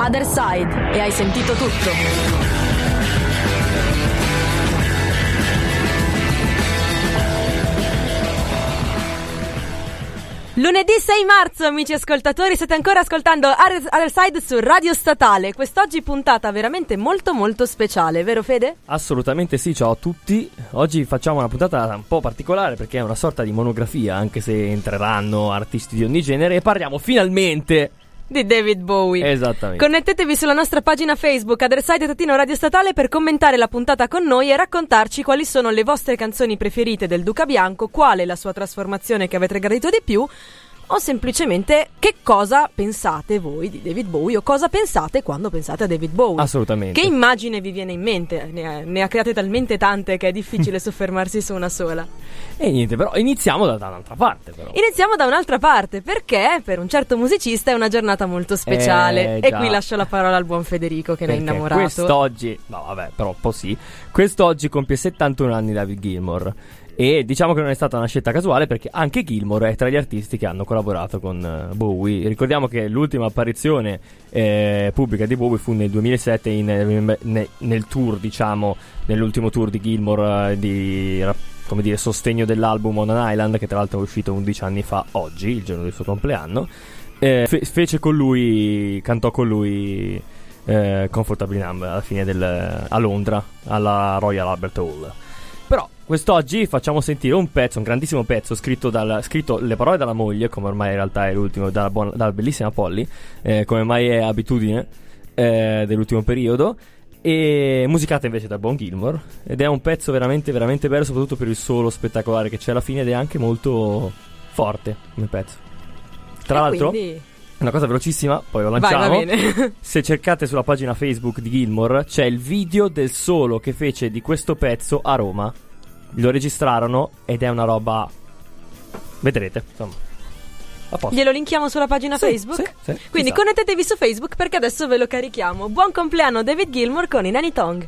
Other Side e hai sentito tutto. Lunedì 6 marzo, amici ascoltatori, state ancora ascoltando Other Side su Radio Statale. Quest'oggi puntata veramente molto molto speciale, vero Fede? Assolutamente sì, ciao a tutti. Oggi facciamo una puntata un po' particolare perché è una sorta di monografia, anche se entreranno artisti di ogni genere, e parliamo finalmente di David Bowie. Esattamente. Connettetevi sulla nostra pagina Facebook Other Side Radio Statale per commentare la puntata con noi e raccontarci quali sono le vostre canzoni preferite del Duca Bianco, qual è la sua trasformazione che avete gradito di più, o semplicemente che cosa pensate voi di David Bowie o cosa pensate quando pensate a David Bowie. Assolutamente. Che immagine vi viene in mente? Ne ha create talmente tante che è difficile soffermarsi su una sola. E niente, però iniziamo da un'altra parte. Iniziamo da un'altra parte perché per un certo musicista è una giornata molto speciale. E qui lascio la parola al buon Federico che ne è innamorato. Quest'oggi, no vabbè, però un po' sì. Quest'oggi compie 71 anni David Gilmour. E diciamo che non è stata una scelta casuale perché anche Gilmour è tra gli artisti che hanno collaborato con Bowie. Ricordiamo che l'ultima apparizione pubblica di Bowie fu nel 2007 nel tour, diciamo, nell'ultimo tour di Gilmour come dire, sostegno dell'album On an Island, che tra l'altro è uscito 11 anni fa oggi, il giorno del suo compleanno. Fece con lui, cantò con lui Comfortably Numb alla fine a Londra, alla Royal Albert Hall. Però quest'oggi facciamo sentire un grandissimo pezzo scritto le parole dalla moglie, come ormai in realtà è l'ultimo, dalla bellissima Polly, come mai è abitudine dell'ultimo periodo, e musicato invece da buon Gilmour, ed è un pezzo veramente veramente bello, soprattutto per il solo spettacolare che c'è alla fine, ed è anche molto forte come pezzo. Tra l'altro quindi una cosa velocissima, poi lo lanciamo. Vai, va bene. Se cercate sulla pagina Facebook di Gilmour c'è il video del solo che fece di questo pezzo a Roma. Lo registrarono ed è una roba, vedrete, insomma. Glielo linkiamo sulla pagina Facebook? Sì, quindi connettetevi su Facebook perché adesso ve lo carichiamo. Buon compleanno David Gilmour con i Nanny Tongue.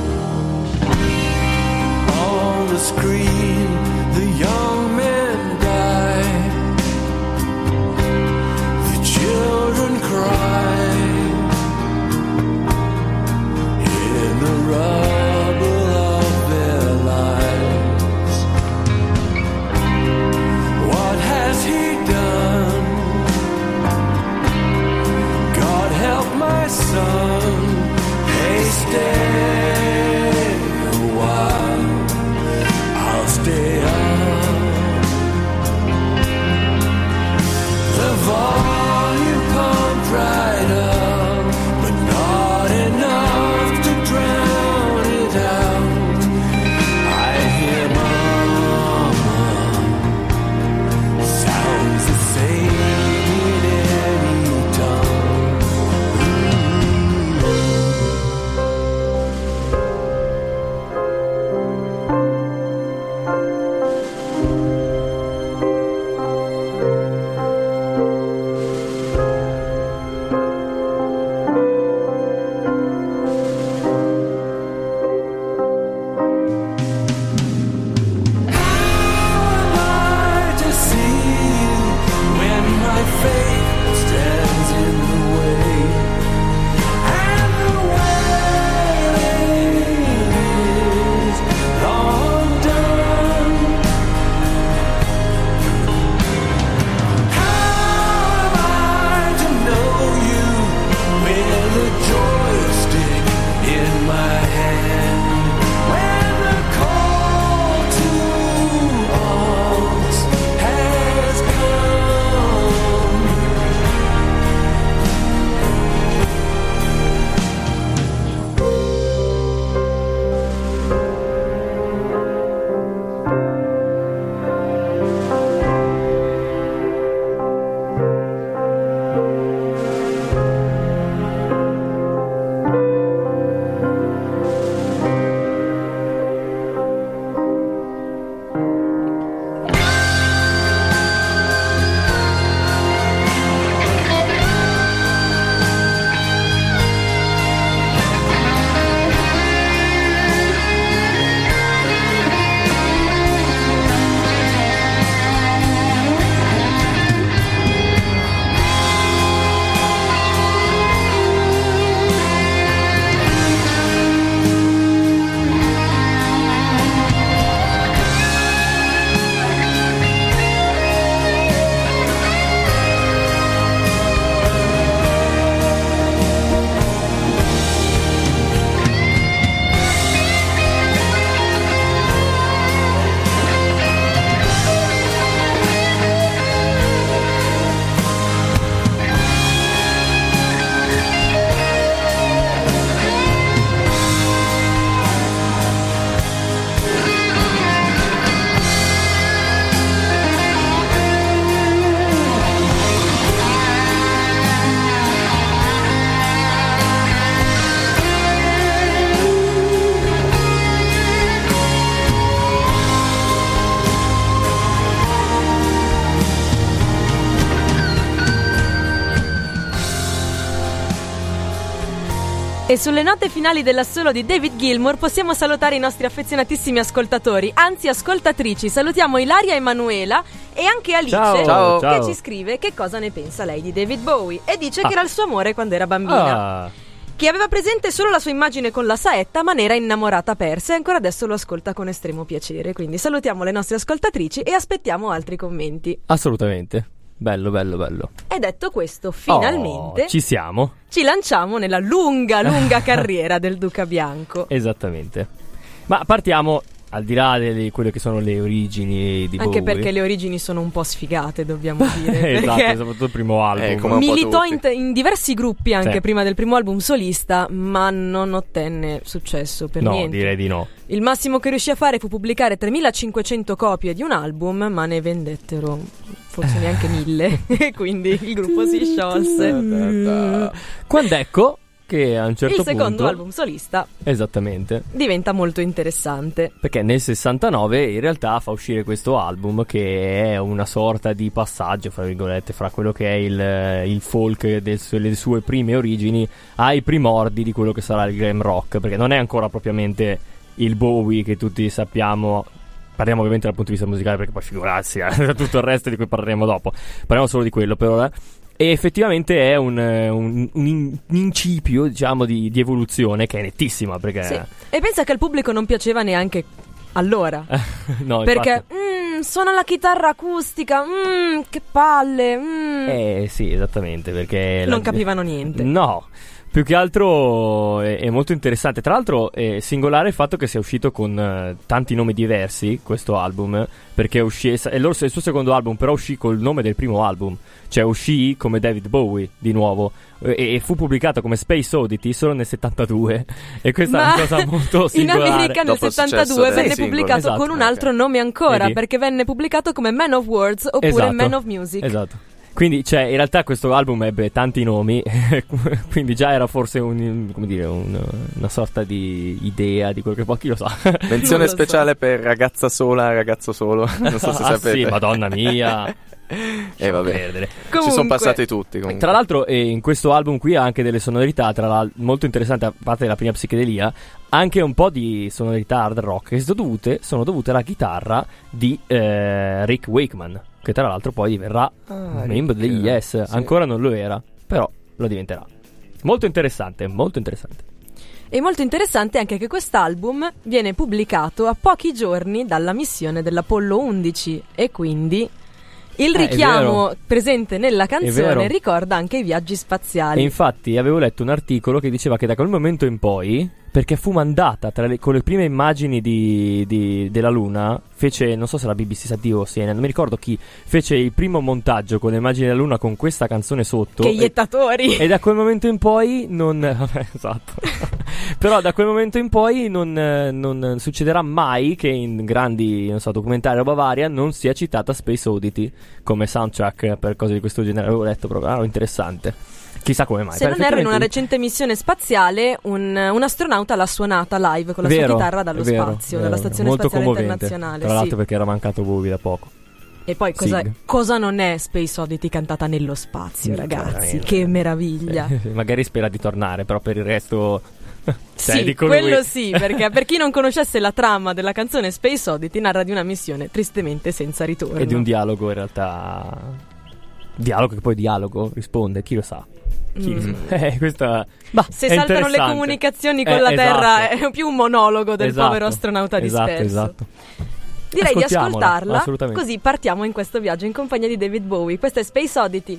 screen, the young man died. E sulle note finali dell'assolo di David Gilmour possiamo salutare i nostri affezionatissimi ascoltatori, anzi ascoltatrici. Salutiamo Ilaria Emanuela e anche Alice, Ciao. che ci scrive che cosa ne pensa lei di David Bowie e dice che era il suo amore quando era bambina. Che aveva presente solo la sua immagine con la saetta, ma ne era innamorata persa e ancora adesso lo ascolta con estremo piacere. Quindi salutiamo le nostre ascoltatrici e aspettiamo altri commenti. Assolutamente. Bello. E detto questo, finalmente ci siamo. ci lanciamo nella lunga carriera del Duca Bianco. Esattamente. Ma partiamo al di là di quelle che sono le origini di Anche Bowie. perché le origini sono un po' sfigate, dobbiamo dire. Esatto, perché soprattutto il primo album. come un po' militò tutti. in diversi gruppi anche Sì. prima del primo album solista, ma non ottenne successo per No, niente. direi di no. Il massimo che riuscì a fare fu pubblicare 3.500 copie di un album, ma ne vendettero forse neanche 1.000 e quindi il gruppo si sciolse. Quando ecco che a un certo Il secondo punto album solista esattamente, diventa molto interessante. perché nel 69 in realtà fa uscire questo album che è una sorta di passaggio, fra virgolette, fra quello che è il folk delle sue prime origini ai primordi di quello che sarà il glam rock, perché non è ancora propriamente il Bowie che tutti sappiamo. Parliamo ovviamente dal punto di vista musicale, perché poi figurarsi tutto il resto di cui parleremo dopo. Parliamo solo di quello per ora. E effettivamente è un incipio, diciamo, di evoluzione che è nettissima, perché Sì. E pensa che al pubblico non piaceva neanche allora. no, Perché infatti. suona la chitarra acustica, che palle. Sì, esattamente, perché Non capivano niente. No, più che altro è molto interessante. Tra l'altro è singolare il fatto che sia uscito con tanti nomi diversi questo album, perché è il suo secondo album, però uscì col nome del primo album, cioè uscì come David Bowie di nuovo e fu pubblicato come Space Oddity solo nel 72, e questa è una cosa molto singolare. In America nel Dopo il 72 successo venne del singolo. pubblicato Esatto. con un altro nome ancora, Vedi? perché venne pubblicato come Man of Words oppure Esatto. Man of Music. Esatto. Quindi, cioè, in realtà questo album ebbe tanti nomi, quindi già era forse una sorta di idea di quello che poi chi lo sa. Non Menzione lo so. speciale per ragazza sola, ragazzo solo. Non so se sapete. Sì, madonna mia. Vabbè. Perdere. Ci sono Comunque, passati tutti. Comunque. Tra l'altro in questo album qui ha anche delle sonorità molto interessanti, a parte la prima psichedelia, anche un po' di sonorità hard rock che sono dovute alla chitarra di Rick Wakeman, che tra l'altro poi diverrà membro degli Yes. Sì. Ancora non lo era, però lo diventerà. Molto interessante, molto interessante. E molto interessante anche che quest'album viene pubblicato a pochi giorni dalla missione dell'Apollo 11 e quindi il È richiamo vero. presente nella vero. canzone ricorda anche i viaggi spaziali. E infatti avevo letto un articolo che diceva che da quel momento in poi, perché fu mandata con le prime immagini della Luna, fece, non so se la BBC sa o CNN, non mi ricordo chi, fece il primo montaggio con le immagini della Luna con questa canzone sotto. Che iettatori! E da quel momento in poi non vabbè, esatto. Però da quel momento in poi non succederà mai che in grandi, non so, documentari o roba varia non sia citata Space Oddity come soundtrack per cose di questo genere. Avevo letto proprio, interessante. Chissà come mai. Se non erro, in una Effettivamente- recente missione spaziale un astronauta l'ha suonata live con la Vero, sua chitarra dallo è vero, spazio, vero. dalla Stazione Molto Spaziale commovente. Internazionale. Tra l'altro Sì. perché era mancato Bowie da poco. E poi Sig. cosa non è Space Oddity cantata nello spazio, ragazzi? Veramente. Che meraviglia! Magari spera di tornare, però per il resto Sì, dico quello lui. sì, perché per chi non conoscesse la trama della canzone Space Oddity narra di una missione tristemente senza ritorno. E di un dialogo in realtà. Dialogo che poi dialogo risponde, chi lo sa. Questa Se è saltano le interessante. comunicazioni con la esatto. Terra è più un monologo del Esatto. povero astronauta disperso. Esatto. Direi di Ascoltiamola, ascoltarla, assolutamente. così partiamo in questo viaggio in compagnia di David Bowie. Questa è Space Oddity.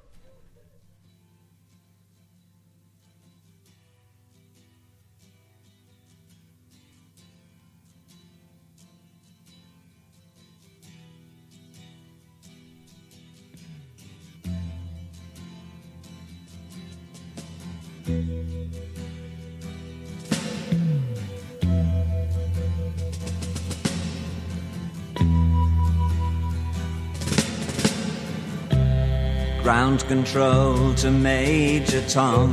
Ground control to Major Tom.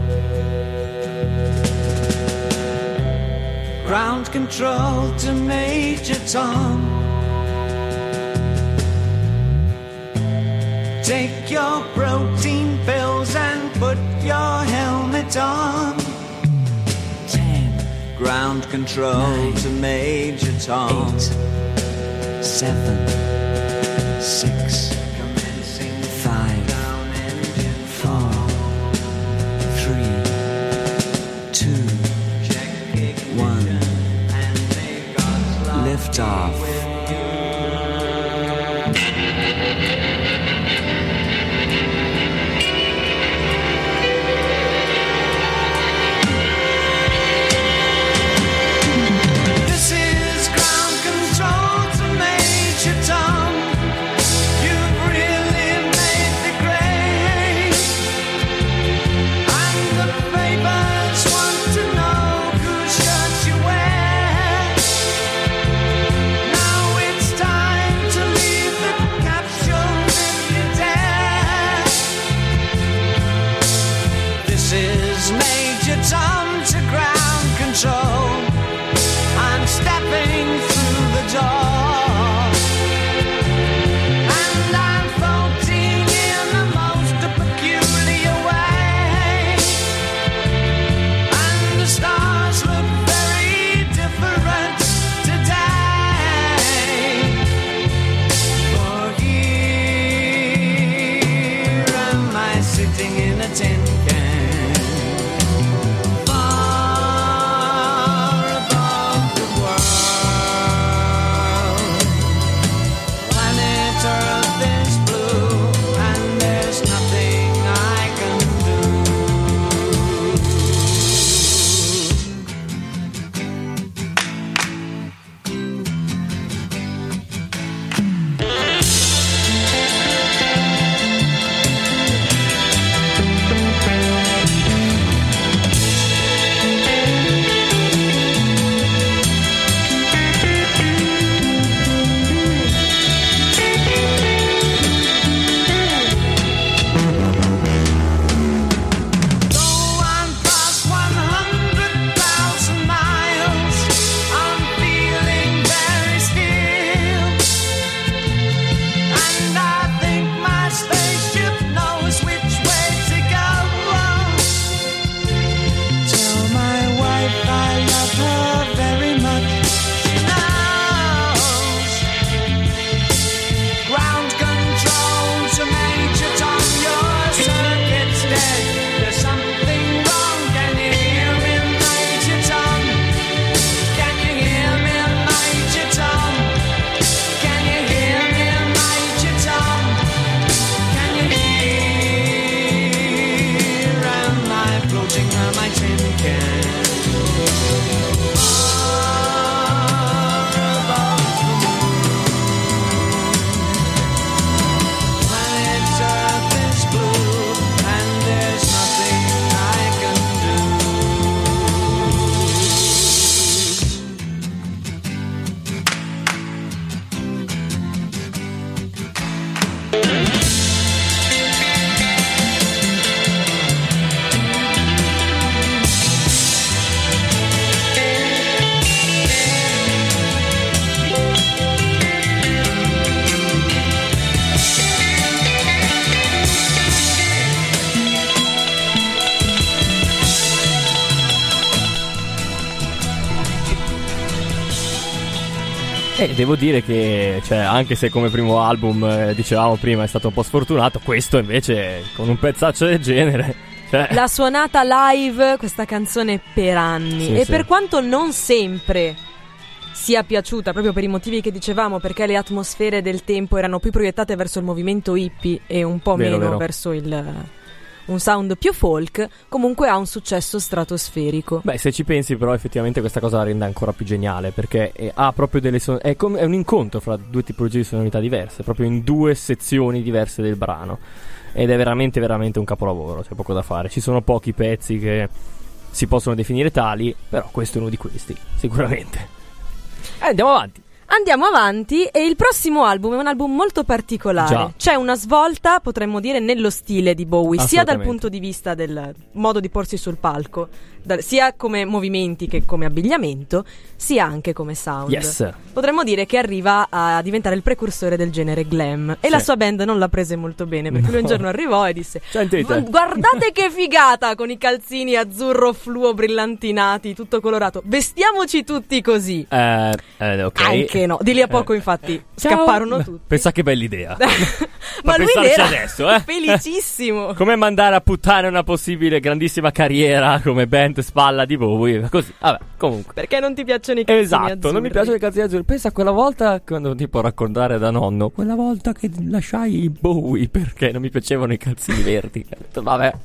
Ground control to Major Tom. Take your protein pills and put your helmet on. ground control to Major Tom. 8, 7, 6, Commencing 5, down engine 4, 3, 2, check ignition 1. and may God's love Lift off. This is ground control to Major Tom. You've really made the grade, and the papers want to know whose shirt you wear. Now it's time to leave the capsule if you dare. This is Major Tom to ground control. I'm stepping through the door, and I'm floating in the most peculiar way, and the stars look very different today. For here am I sitting in a tin can, far above the world. Planet Earth is blue, and there's nothing I can do. Though I'm past 100,000 miles, I'm feeling very still, and I think my spaceship knows which way to go. Tell my wife I love her very much. She knows. Ground control to Major Tom, your circuit's dead. There's something wrong. Can you hear me, Major Tom? Can you hear me, Major Tom? Can you hear me, Major Tom? Can you hear? Am I floating on my tin can? Far above the moon. Planet Earth is blue, and there's nothing I can do. Devo dire che, cioè, anche se come primo album, dicevamo prima, è stato un po' sfortunato, questo invece, con un pezzaccio del genere, cioè... L'ha suonata live questa canzone per anni, Sì, e sì. per quanto non sempre sia piaciuta, proprio per i motivi che dicevamo, perché le atmosfere del tempo erano più proiettate verso il movimento hippie e un po' Vero, meno vero. verso un sound più folk, comunque ha un successo stratosferico. Beh, se ci pensi però effettivamente questa cosa la rende ancora più geniale, perché ha proprio delle è un incontro fra due tipologie di sonorità diverse, proprio in due sezioni diverse del brano, ed è veramente veramente un capolavoro, c'è poco da fare. Ci sono pochi pezzi che si possono definire tali, però questo è uno di questi, sicuramente. Andiamo avanti. Andiamo avanti e il prossimo album è un album molto particolare. Già. C'è una svolta, potremmo dire, nello stile di Bowie, sia dal Assolutamente. punto di vista del modo di porsi sul palco, sia come movimenti che come abbigliamento, sia anche come sound. Yes. Potremmo dire che arriva a diventare il precursore del genere glam. E la sua band non l'ha prese molto bene, perché lui un giorno arrivò e disse: Sentite. guardate che figata con i calzini azzurro fluo brillantinati, tutto colorato. Vestiamoci tutti così. Ok. Anche no, di lì a poco infatti Ciao. scapparono tutti. Pensa che bella idea. Ma lui pensarci era adesso, eh? felicissimo. Come mandare a puttane una possibile grandissima carriera come band spalla di Bowie. Così, vabbè, comunque. Perché non ti piacciono i calzini Esatto, azzurri? non mi piacciono i calzini azzurri. Pensa a quella volta, quando tipo raccontare da nonno, quella volta che lasciai Bowie perché non mi piacevano i calzini verdi. Ho detto, vabbè.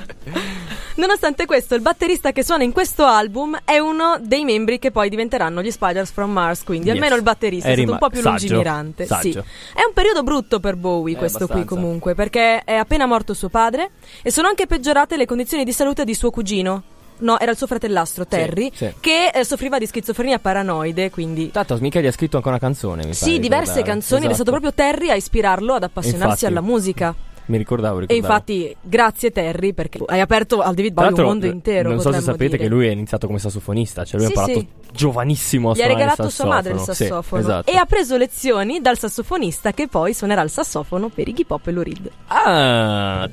Nonostante questo, il batterista che suona in questo album è uno dei membri che poi diventeranno gli Spiders from Mars, quindi Yes. almeno il batterista è stato un po' più saggio, lungimirante. saggio. Sì. È un periodo brutto per Bowie questo qui abbastanza. comunque, perché è appena morto suo padre e sono anche peggiorate le condizioni di salute di suo cugino. No, era il suo fratellastro Terry, sì. che soffriva di schizofrenia paranoide, quindi Tanto mica gli ha scritto anche una canzone, mi sì, pare diverse ricordare. canzoni ed è stato Esatto. proprio Terry a ispirarlo ad appassionarsi Infatti. alla musica. Mi ricordavo. E infatti, grazie Terry, perché hai aperto al David Tra Bowie un l'altro, mondo intero. non so se potremmo sapete dire. che lui è iniziato come sassofonista, cioè lui Sì, ha imparato sì. giovanissimo a Gli ha suonare il regalato sua madre il Sì, sassofono esatto. e ha preso lezioni dal sassofonista che poi suonerà il sassofono per Iggy Pop e Lou Reed. Ah,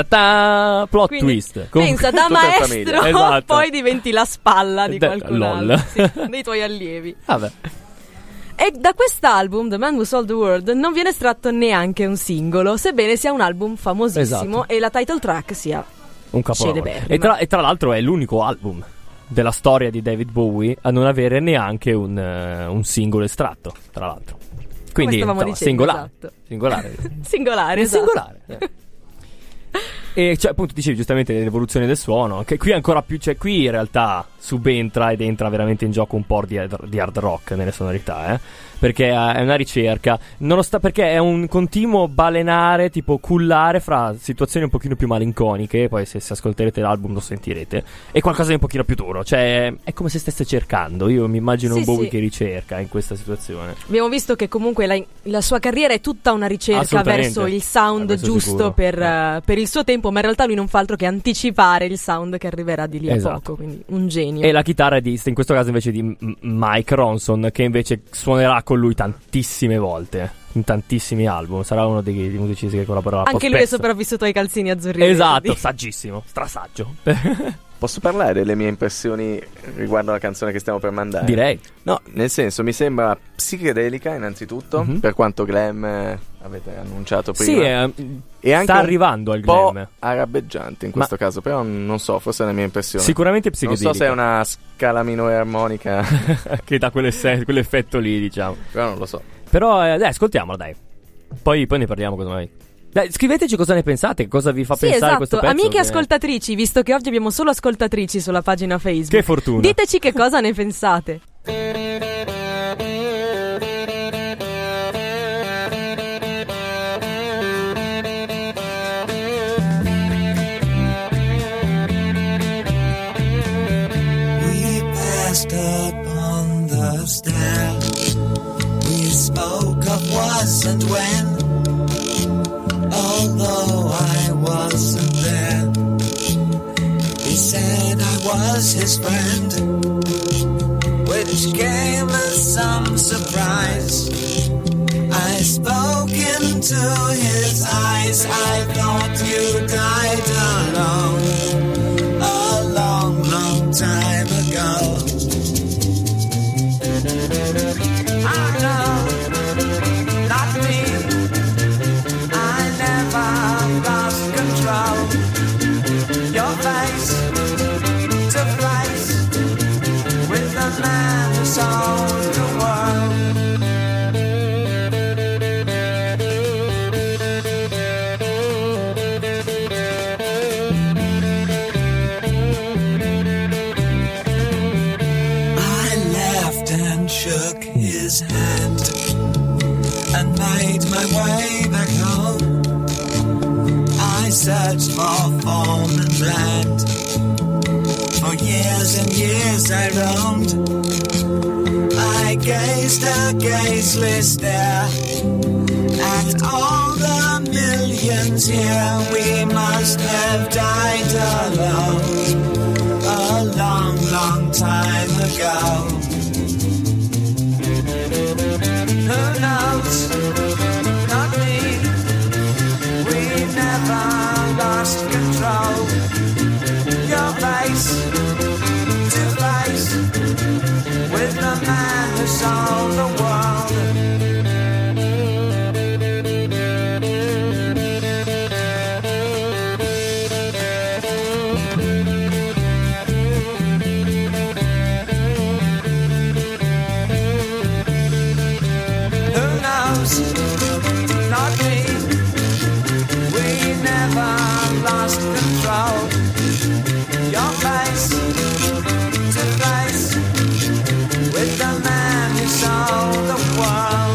ta, plot Quindi, twist. pensa, da tutta in maestro famiglia. Esatto. poi diventi la spalla di De- qualcun lol. altro, sì, dei tuoi allievi. Vabbè. E da quest'album, The Man Who Sold the World, non viene estratto neanche un singolo, sebbene sia un album famosissimo Esatto. e la title track sia Un capolavoro. celeberrima. E tra l'altro è l'unico album della storia di David Bowie a non avere neanche un singolo estratto, tra l'altro. Quindi stavamo insomma, dicendo, singolare. esatto. Singolare. Singolare, È esatto. singolare. E cioè, appunto, dicevi giustamente l'evoluzione del suono, che qui ancora più, cioè qui in realtà subentra ed entra veramente in gioco un po' di hard rock nelle sonorità, perché è una ricerca, perché è un continuo balenare, tipo cullare fra situazioni un pochino più malinconiche, poi se ascolterete l'album lo sentirete, e qualcosa di un pochino più duro, cioè è come se stesse cercando, io mi immagino Sì, un Bowie sì. che ricerca in questa situazione. Abbiamo visto che comunque la sua carriera è tutta una ricerca Assolutamente. verso il sound Questo giusto sicuro. per il suo tempo, ma in realtà lui non fa altro che anticipare il sound che arriverà di lì a Esatto. poco, quindi un genio. E la chitarra è in questo caso invece di Mike Ronson, che invece suonerà con lui tantissime volte, in tantissimi album. Sarà uno dei musicisti che collaborerà Anche lui è sopravvissuto ai calzini azzurri. Esatto, verdi. saggissimo, strasaggio. Posso parlare delle mie impressioni riguardo la canzone che stiamo per mandare? Direi. No, nel senso, mi sembra psichedelica innanzitutto, Mhm. per quanto glam avete annunciato prima. Sì, e anche sta arrivando al un po' glam. arabeggiante in questo caso, però non so, forse è la mia impressione. Sicuramente Non psichedelica. so se è una scala minore armonica, che dà quell'effetto lì, diciamo. però non lo so. Però dai, ascoltiamola, dai. Poi ne parliamo cosa mai. Dai, scriveteci cosa ne pensate, cosa vi fa Sì, pensare esatto. questo pezzo. Amiche che- ascoltatrici, visto che oggi abbiamo solo ascoltatrici sulla pagina Facebook, Che fortuna. diteci che cosa ne pensate. We passed up on the stair. We spoke of was and when, although I wasn't there. He said I was his friend, which came as some surprise. I spoke into his eyes. I thought you died alone a long, long time ago. I know, not me. I never lost control. Your face to face with the man who sold the world. I laughed and shook his hand and made my way back home. I searched for form and land. For years and years I roamed. I gazed a gazeless stare at all the millions here. We must have died alone a long, long time ago. Who knows? Not me. We never lost control. Your face to face with the man who sold the world. Who knows? Not me. We never lost control. Your face to face with the man who sold the world.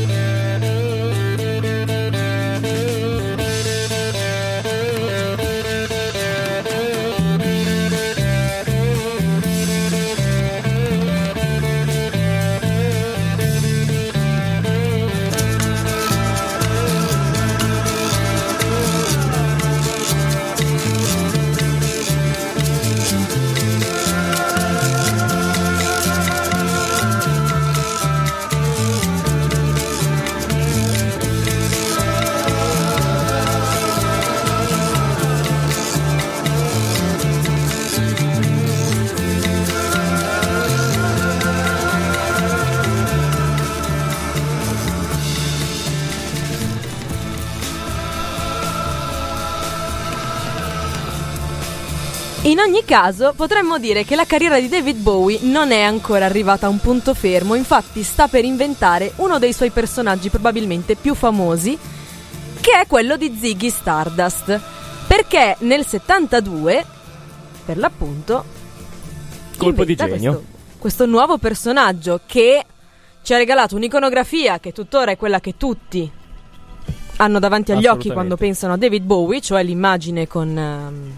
In ogni caso, potremmo dire che la carriera di David Bowie non è ancora arrivata a un punto fermo, infatti sta per inventare uno dei suoi personaggi probabilmente più famosi, che è quello di Ziggy Stardust, perché nel 72, per l'appunto, Colpo di inventa genio. questo nuovo personaggio che ci ha regalato un'iconografia che tuttora è quella che tutti hanno davanti agli occhi quando pensano a David Bowie, cioè l'immagine con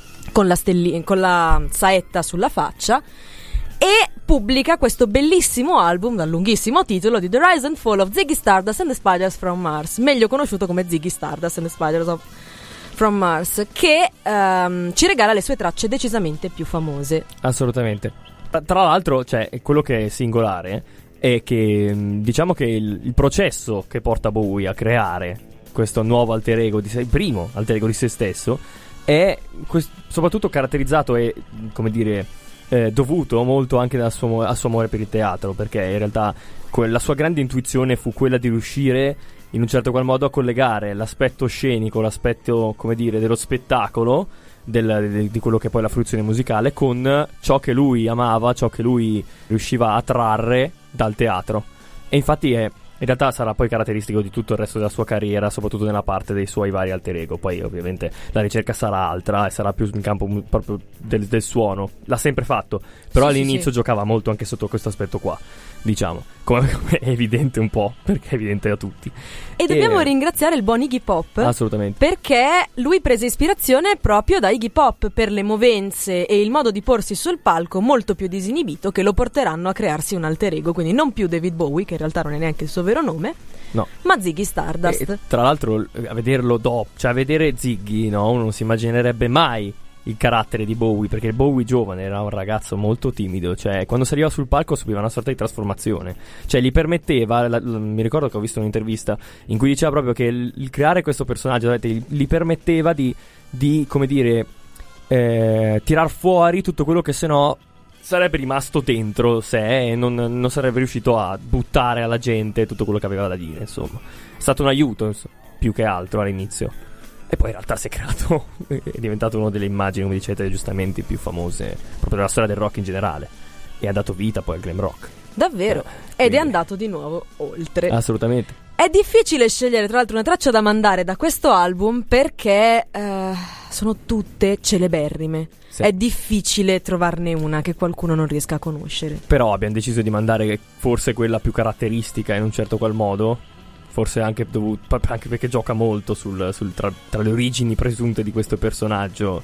la saetta sulla faccia, e pubblica questo bellissimo album dal lunghissimo titolo di The Rise and Fall of Ziggy Stardust and the Spiders from Mars, meglio conosciuto come Ziggy Stardust and the Spiders from Mars, che ci regala le sue tracce decisamente più famose. Assolutamente. Tra l'altro, cioè, quello che è singolare è che diciamo che il processo che porta Bowie a creare questo nuovo alter ego di il primo alter ego di se stesso è soprattutto caratterizzato e, come dire, dovuto molto anche al suo amore per il teatro, perché in realtà la sua grande intuizione fu quella di riuscire in un certo qual modo a collegare l'aspetto scenico, l'aspetto, come dire, dello spettacolo, di quello che è poi la fruizione musicale, con ciò che lui amava, ciò che lui riusciva a trarre dal teatro. E infatti in realtà sarà poi caratteristico di tutto il resto della sua carriera, soprattutto nella parte dei suoi vari alter ego. Poi ovviamente la ricerca sarà altra e sarà più in campo proprio del suono. L'ha sempre fatto, però all'inizio giocava molto anche sotto questo aspetto qua, diciamo, come è evidente un po', perché è evidente a tutti. E dobbiamo ringraziare il buon Iggy Pop, assolutamente, perché lui prese ispirazione proprio da Iggy Pop per le movenze e il modo di porsi sul palco molto più disinibito, che lo porteranno a crearsi un alter ego, quindi non più David Bowie, che in realtà non è neanche il suo vero nome, no, ma Ziggy Stardust. E, tra l'altro, a vederlo dopo, cioè a vedere Ziggy, no, uno non si immaginerebbe mai il carattere di Bowie, perché il Bowie giovane era un ragazzo molto timido, cioè quando saliva sul palco subiva una sorta di trasformazione, cioè gli permetteva, mi ricordo che ho visto un'intervista in cui diceva proprio che il creare questo personaggio gli permetteva di come dire, tirar fuori tutto quello che sennò sarebbe rimasto dentro sé e non sarebbe riuscito a buttare alla gente tutto quello che aveva da dire, insomma. È stato un aiuto, più che altro all'inizio. E poi in realtà si è creato, è diventato una delle immagini, come dicete giustamente, più famose proprio della storia del rock in generale. E ha dato vita poi al glam rock. Davvero? Ed è andato di nuovo oltre. Assolutamente. È difficile scegliere tra l'altro una traccia da mandare da questo album, perché sono tutte celeberrime. Sì. È difficile trovarne una che qualcuno non riesca a conoscere. Però abbiamo deciso di mandare forse quella più caratteristica in un certo qual modo. Forse anche perché gioca molto tra le origini presunte di questo personaggio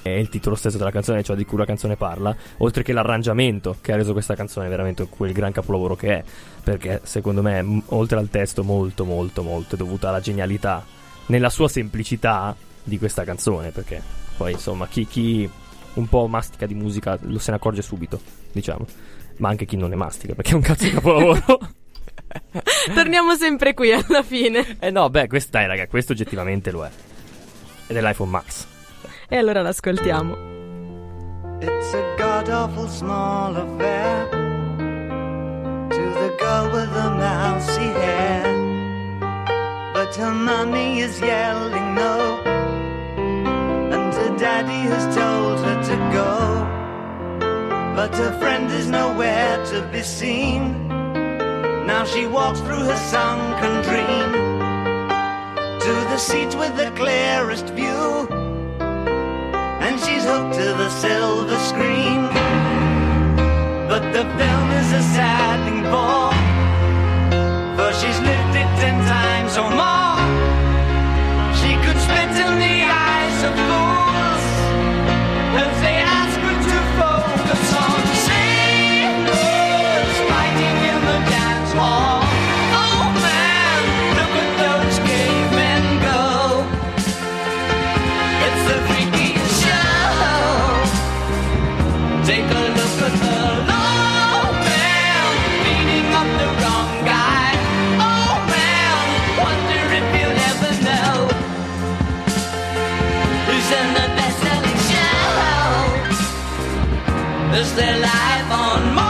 è il titolo stesso della canzone, cioè di cui la canzone parla, oltre che l'arrangiamento che ha reso questa canzone veramente quel gran capolavoro che è, perché secondo me oltre al testo molto molto molto è dovuta alla genialità nella sua semplicità di questa canzone, perché poi insomma chi un po' mastica di musica lo se ne accorge subito, diciamo, ma anche chi non ne mastica, perché è un cazzo di capolavoro. Torniamo sempre qui alla fine. No, beh, raga, questo oggettivamente lo è. Ed è l'iPhone Max. E allora l'ascoltiamo. It's a god-awful small affair to the girl with the mousy hair, but her mommy is yelling no, and her daddy has told her to go, but her friend is nowhere to be seen. Now she walks through her sunken dream to the seat with the clearest view, and she's hooked to the silver screen. But the film is a sad thing for she's lived it 10 times or more. She could spit in the eyes of fools if they ask her to focus on sailors fighting in the dance hall. Oh man, look at those cavemen go. It's the freakiest show. Take a look at the low man beating up the wrong guy. Oh man, wonder if you'll ever know who's in the best-selling show. Is their life on Mars?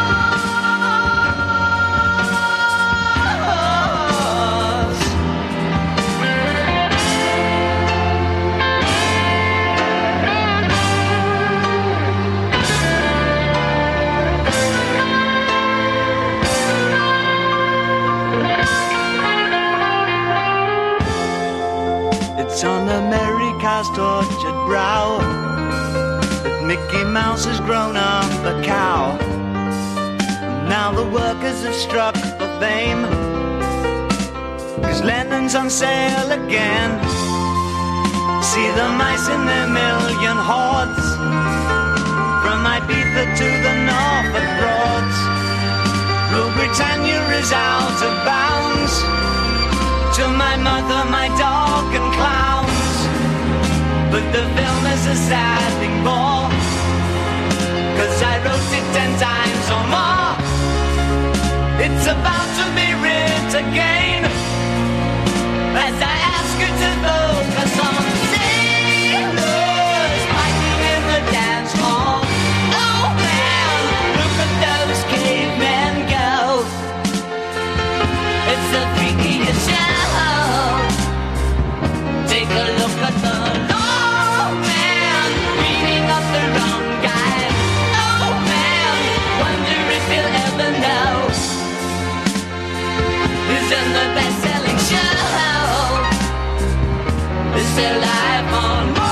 It's on America's tortured brow that Mickey Mouse has grown up a cow. Now the workers have struck for fame, 'cause Lennon's on sale again. See the mice in their million hordes, from Ibiza to the Norfolk Broads. Rule Britannia is out of bounds, to my mother, my dog and clowns. But the film is a sad thing more, 'cause I wrote it 10 times or more. It's about to be writ again, as I ask you to focus on sailors fighting in the dance hall. Oh man, look at those cavemen go. It's the freakiest show. Take a look at the low man beating up the wrong guy. Oh man, wonder if you'll ever know who's in the best-selling show. Is their life on Mars?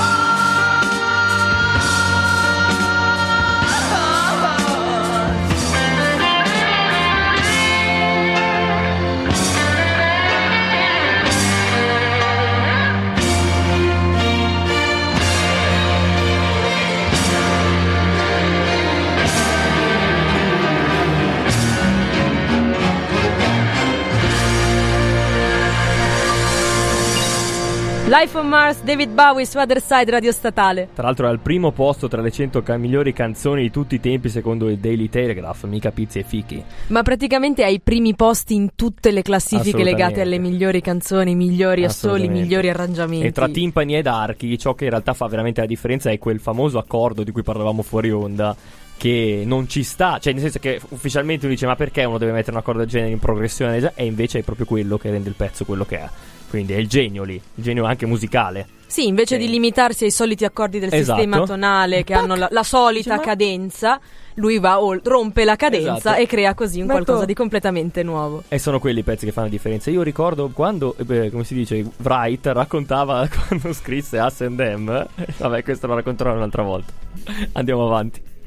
Life on Mars, David Bowie su Other Side, Radio Statale. Tra l'altro è al primo posto tra le 100 migliori canzoni di tutti i tempi secondo il Daily Telegraph, mica pizzi e fichi. Ma praticamente ai primi posti in tutte le classifiche legate alle migliori canzoni, migliori assoli, migliori arrangiamenti. E tra timpani ed archi, ciò che in realtà fa veramente la differenza è quel famoso accordo di cui parlavamo fuori onda, che non ci sta, cioè nel senso che ufficialmente uno dice ma perché uno deve mettere un accordo del genere in progressione, e invece è proprio quello che rende il pezzo quello che è. Quindi è il genio lì, il genio anche musicale. Sì, invece di limitarsi ai soliti accordi del sistema tonale che hanno la solita cadenza, lui va rompe la cadenza e crea così un qualcosa di completamente nuovo. E sono quelli i pezzi che fanno la differenza. Io ricordo quando, come si dice, Wright raccontava quando scrisse Us and Them. Vabbè, questo lo racconterò un'altra volta. Andiamo avanti.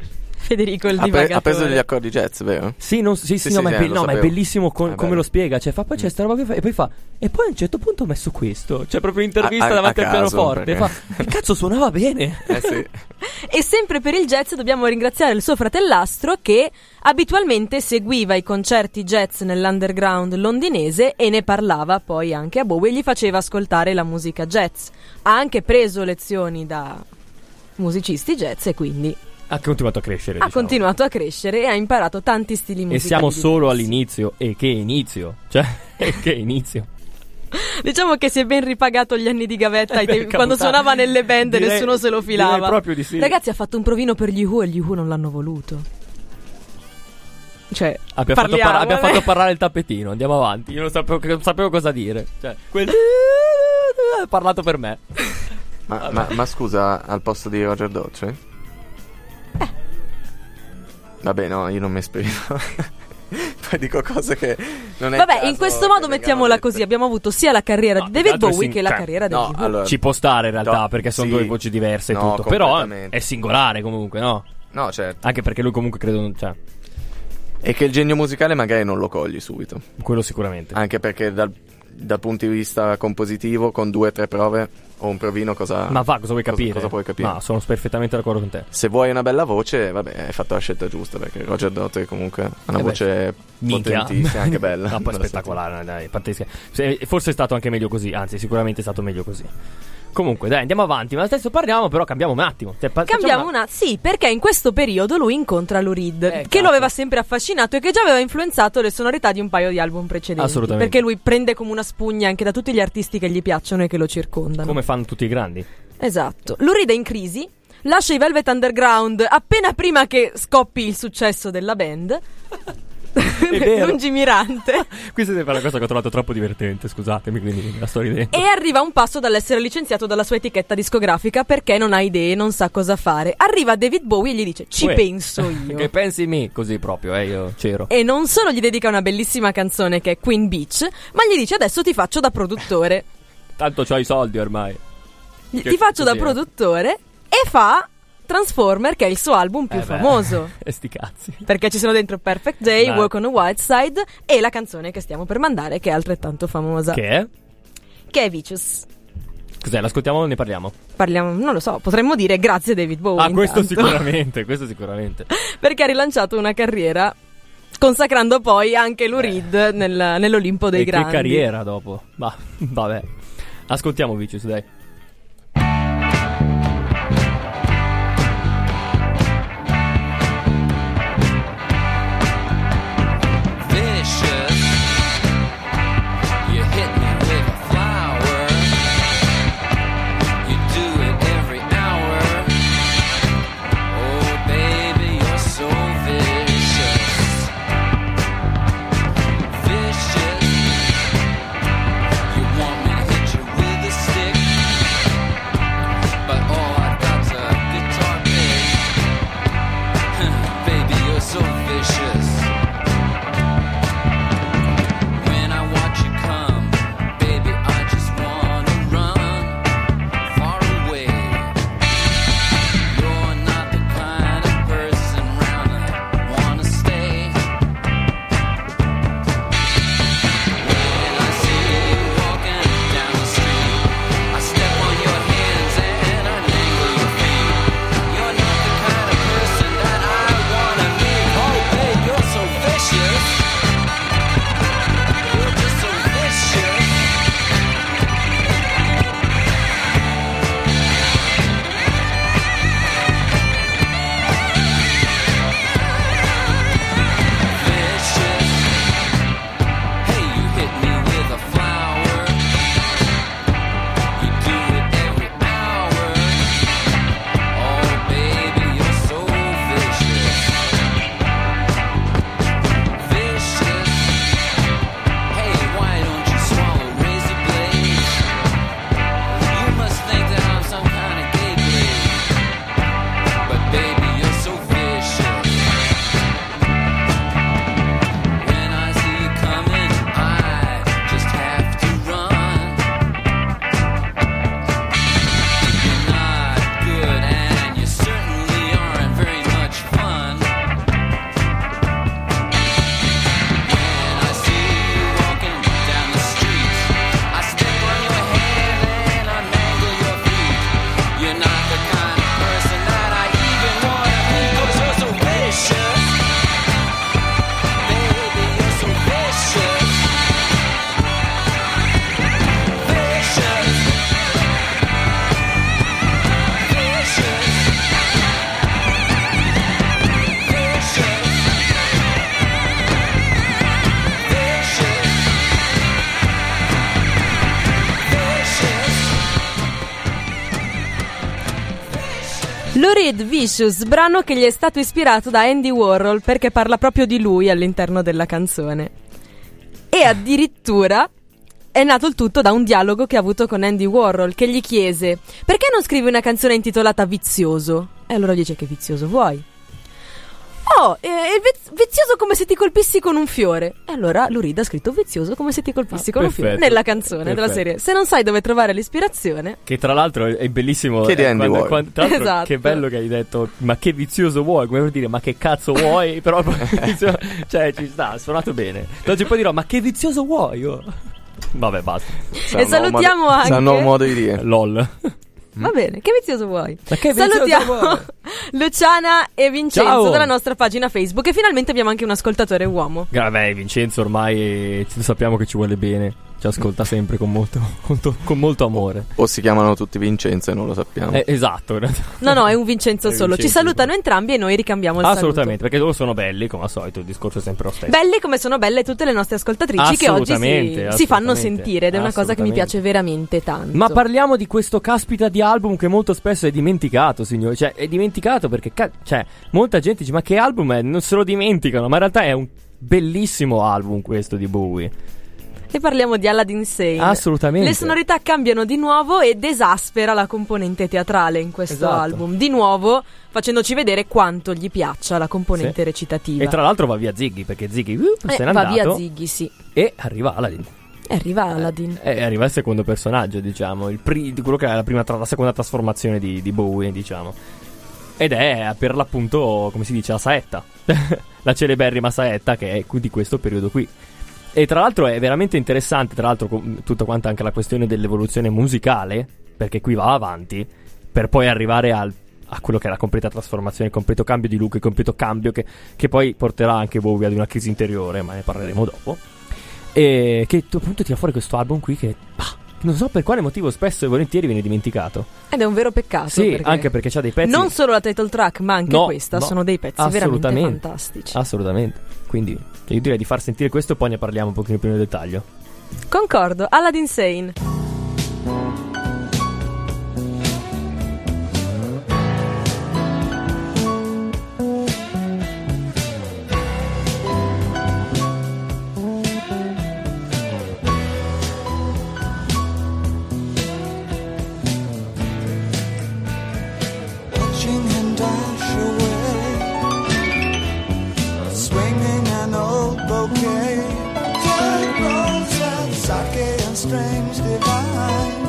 Federico il Ha divagatore. preso degli accordi jazz, vero? Sì, no, ma, è lo ma è sapevo. bellissimo come bello. lo spiega. Cioè, fa poi c'è sta roba che fa, e poi fa. E poi a un certo punto ho messo questo. Cioè, proprio intervista A davanti al caso, pianoforte. perché- Fa. Che cazzo suonava bene. Sì. E sempre per il jazz dobbiamo ringraziare il suo fratellastro che abitualmente seguiva i concerti jazz nell'underground londinese e ne parlava poi anche a Bowie e gli faceva ascoltare la musica jazz. Ha anche preso lezioni da musicisti jazz e quindi Ha continuato a crescere. ha diciamo. continuato a crescere e ha imparato tanti stili musicali. E siamo solo diversi. all'inizio. E che inizio. Cioè, e che inizio. Diciamo che si è ben ripagato gli anni di gavetta ai tempi, quando Caputa. suonava nelle band e Direi- nessuno se lo filava. direi proprio di sì. Ragazzi, ha fatto un provino per gli Who e gli Who non l'hanno voluto. Cioè, Abbiamo parliamo, fatto parlare il tappetino. Andiamo avanti. Io non sapevo cosa dire. Cioè, quel. Ha parlato per me. Ma scusa, al posto di Roger Daltrey? Vabbè, no, io non mi esprimo. Poi dico cose che non è il Vabbè, caso in questo che modo vengano mettiamola dette. così. Abbiamo avuto sia la carriera No, di più che David altro è Bowie che la cioè, carriera degli No, Who. allora, Ci può stare in realtà, No, perché sono sì. due voci diverse e No, tutto. Però completamente. è singolare comunque, no? No, certo. Anche perché lui comunque credo. Cioè, E che il genio musicale magari non lo cogli subito. quello sicuramente. Anche perché dal punto di vista compositivo, con 2 o 3 prove o un provino, cosa Vuoi capire? Cosa puoi capire? Ma sono perfettamente d'accordo con te. Se vuoi una bella voce, vabbè, hai fatto la scelta giusta, perché Roger Daltrey comunque ha una voce Minchia. potentissima, anche bella. No, poi Bella spettacolare, dai, pazzesca. Forse è stato anche meglio così, anzi, sicuramente è stato meglio così. Comunque, dai, andiamo avanti. Ma adesso parliamo, però cambiamo un attimo. Cioè, Cambiamo una. Sì, perché in questo periodo lui incontra Lou Reed, che cazzo. lo aveva sempre affascinato e che già aveva influenzato le sonorità di un paio di album precedenti. Assolutamente. Perché lui prende come una spugna anche da tutti gli artisti che gli piacciono e che lo circondano. Come fanno tutti i grandi. Esatto. Lou Reed è in crisi, lascia i Velvet Underground appena prima che scoppi il successo della band. vero. Lungimirante. Questa è una cosa che ho trovato troppo divertente, scusatemi, quindi la sto ridendo. E arriva a un passo dall'essere licenziato dalla sua etichetta discografica perché non ha idee, non sa cosa fare. Arriva David Bowie e gli dice: ci Uè, penso io. Che pensi me? Così proprio, io c'ero. E non solo gli dedica una bellissima canzone che è Queen Beach, ma gli dice: adesso ti faccio da produttore. Tanto c'ho i soldi ormai. Ti faccio da così, produttore e fa Transformer, che è il suo album più beh. famoso. E sti cazzi. Perché ci sono dentro Perfect Day, Dai. Walk on the Wild Side e la canzone che stiamo per mandare, che è altrettanto famosa, Che è? che è Vicious. Cos'è? L'ascoltiamo o ne parliamo? Parliamo, non lo so, potremmo dire grazie David Bowie. Ah, questo intanto. sicuramente, questo sicuramente. Perché ha rilanciato una carriera consacrando poi anche Lou Reed nell'Olimpo dei E grandi. che carriera dopo. Ma vabbè. Ascoltiamo Vicious, dai. Vicious, you hit me with a flower. You do it every hour. Oh, baby, you're so vicious. Vicious, you want me to hit you with a stick. Lou Reed, Vicious, brano che gli è stato ispirato da Andy Warhol perché parla proprio di lui all'interno della canzone. E addirittura è nato il tutto da un dialogo che ha avuto con Andy Warhol, che gli chiese: perché non scrivi una canzone intitolata Vizioso? E allora dice: che vizioso vuoi? Oh, è vizioso come se ti colpissi con un fiore. E allora Lou Reed ha scritto vizioso come se ti colpissi con un fiore nella canzone della serie. Se non sai dove trovare l'ispirazione. Che tra l'altro è bellissimo. Chiedi Andy Warhol. Tra l'altro, Esatto. che bello che hai detto: ma che vizioso vuoi? Come per dire, ma che cazzo vuoi? Però cioè ci sta, ha suonato bene. Oggi poi dirò: ma che vizioso vuoi? Oh. Vabbè, basta. E salutiamo anche. C'è un nuovo modo di dire. LOL. Va bene, che vizioso vuoi? Ma che vizioso Salutiamo vuoi? Luciana e Vincenzo Ciao. dalla nostra pagina Facebook. E finalmente abbiamo anche un ascoltatore uomo. Vabbè, Vincenzo ormai sappiamo che ci vuole bene. Ci ascolta sempre con molto amore. O si chiamano tutti Vincenzo e non lo sappiamo. Esatto. No, è un Vincenzo È solo. Ci Vincenzo. salutano entrambi e noi ricambiamo il Assolutamente, perché loro sono belli, come al solito, il discorso è sempre lo stesso. Belli come sono belle tutte le nostre ascoltatrici che oggi si fanno sentire ed è una cosa che mi piace veramente tanto. Ma parliamo di questo caspita di album che molto spesso è dimenticato, signori. Cioè, è dimenticato perché molta gente dice: ma che album è? Non se lo dimenticano. Ma in realtà è un bellissimo album questo di Bowie. E parliamo di Aladdin Sane. Assolutamente. Le sonorità cambiano di nuovo ed esaspera la componente teatrale in questo Esatto. album. Di nuovo facendoci vedere quanto gli piaccia la componente recitativa. E tra l'altro va via Ziggy, perché Ziggy se n'è va andato. via Ziggy, sì. E arriva Aladdin. E arriva Aladdin. E arriva il secondo personaggio, diciamo, quello che è la seconda trasformazione di Bowie, diciamo. Ed è per l'appunto, come si dice, la saetta. La celeberrima saetta che è di questo periodo qui. E tra l'altro è veramente interessante, tra l'altro tutta quanta anche la questione dell'evoluzione musicale, perché qui va avanti, per poi arrivare a quello che è la completa trasformazione, il completo cambio di look, il completo cambio che poi porterà anche Bowie ad una crisi interiore, ma ne parleremo dopo. E che appunto tira fuori questo album qui che non so per quale motivo spesso e volentieri viene dimenticato. Ed è un vero peccato. Sì, anche perché c'ha dei pezzi. Non solo la title track, ma anche questa sono dei pezzi veramente fantastici. Assolutamente. Quindi io direi di far sentire questo e poi ne parliamo un pochino più nel dettaglio. Concordo, Aladdin Sane. Watching him dash away, swinging an old bouquet, dead roses, sake and strange divine.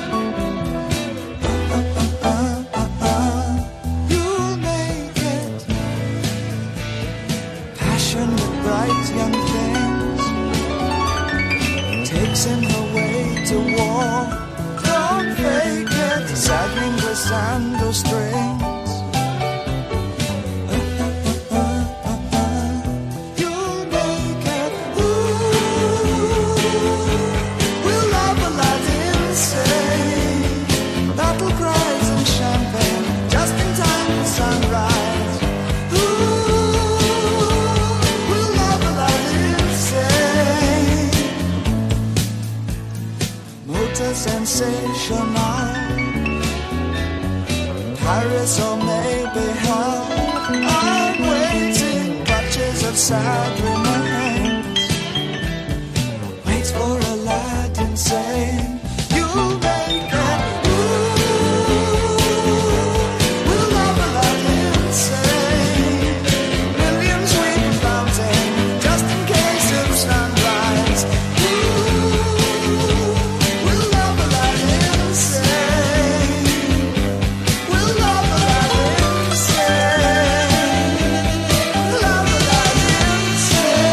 You'll make it. Passion with bright young things takes him away to war. Don't fake it, sagging the sandal strings. You'll make it. We'll love Aladdin sane. Battle cries and champagne, just in time for sunrise. We'll love Aladdin sane. Motor sensational, Paris or maybe hell. I'm waiting, patches of sad remains. Wait for Aladdin sane. You'll make it. We'll love Aladdin sane. Millions weep a fountain, just in case of sunrise. We'll love Aladdin sane. We'll love Aladdin sane. Love Aladdin sane.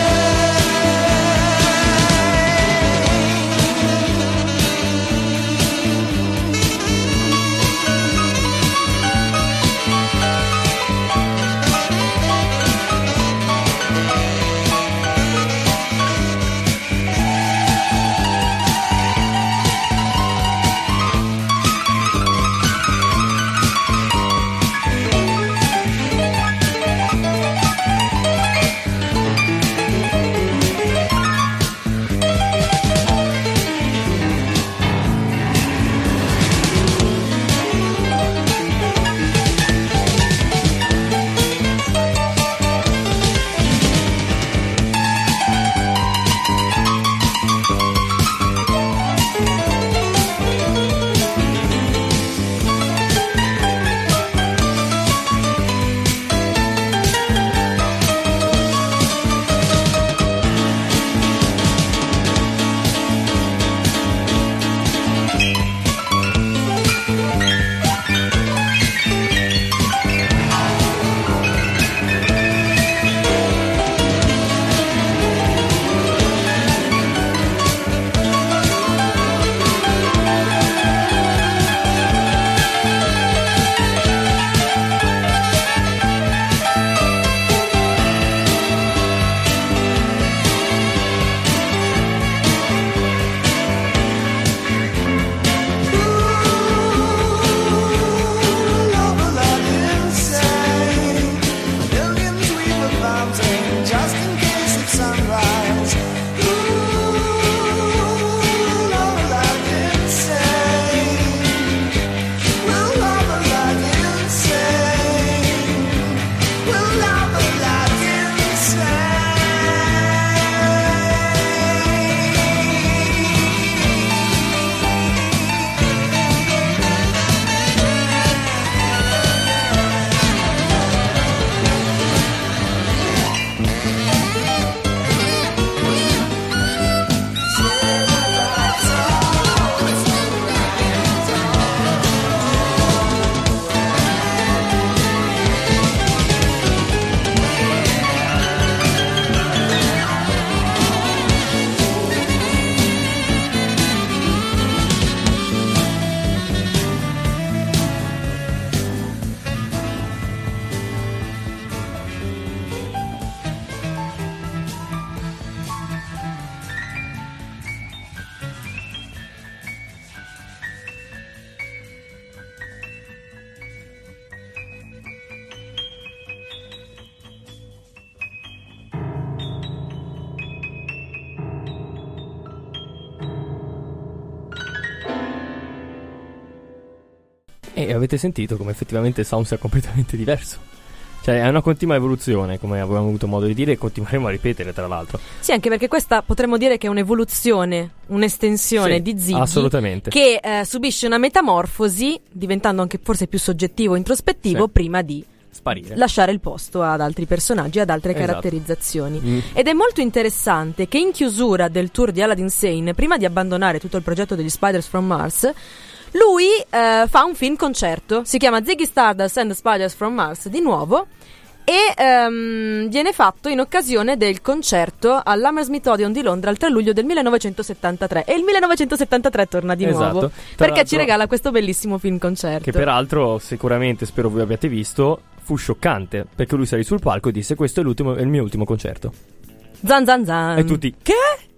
E avete sentito come effettivamente il sound sia completamente diverso. Cioè è una continua evoluzione, come avevamo avuto modo di dire, e continueremo a ripetere tra l'altro. Sì, anche perché questa potremmo dire che è un'evoluzione, un'estensione Sì, di Ziggy, assolutamente. che subisce una metamorfosi, diventando anche forse più soggettivo e introspettivo, Sì. prima di Sparire. lasciare il posto ad altri personaggi, ad altre Esatto. caratterizzazioni. Ed è molto interessante che in chiusura del tour di Aladdin Sane, prima di abbandonare tutto il progetto degli Spiders from Mars, lui fa un film concerto, si chiama Ziggy Stardust and the Spiders from Mars di nuovo, e viene fatto in occasione del concerto all'Hammersmith Odeon di Londra il 3 luglio del 1973, e il 1973 torna di Esatto. nuovo Tra perché l'altro- ci regala questo bellissimo film concerto. Che peraltro sicuramente, spero voi abbiate visto, fu scioccante, perché lui salì sul palco e disse: questo è il mio ultimo concerto. Zan zan zan. E tutti: che?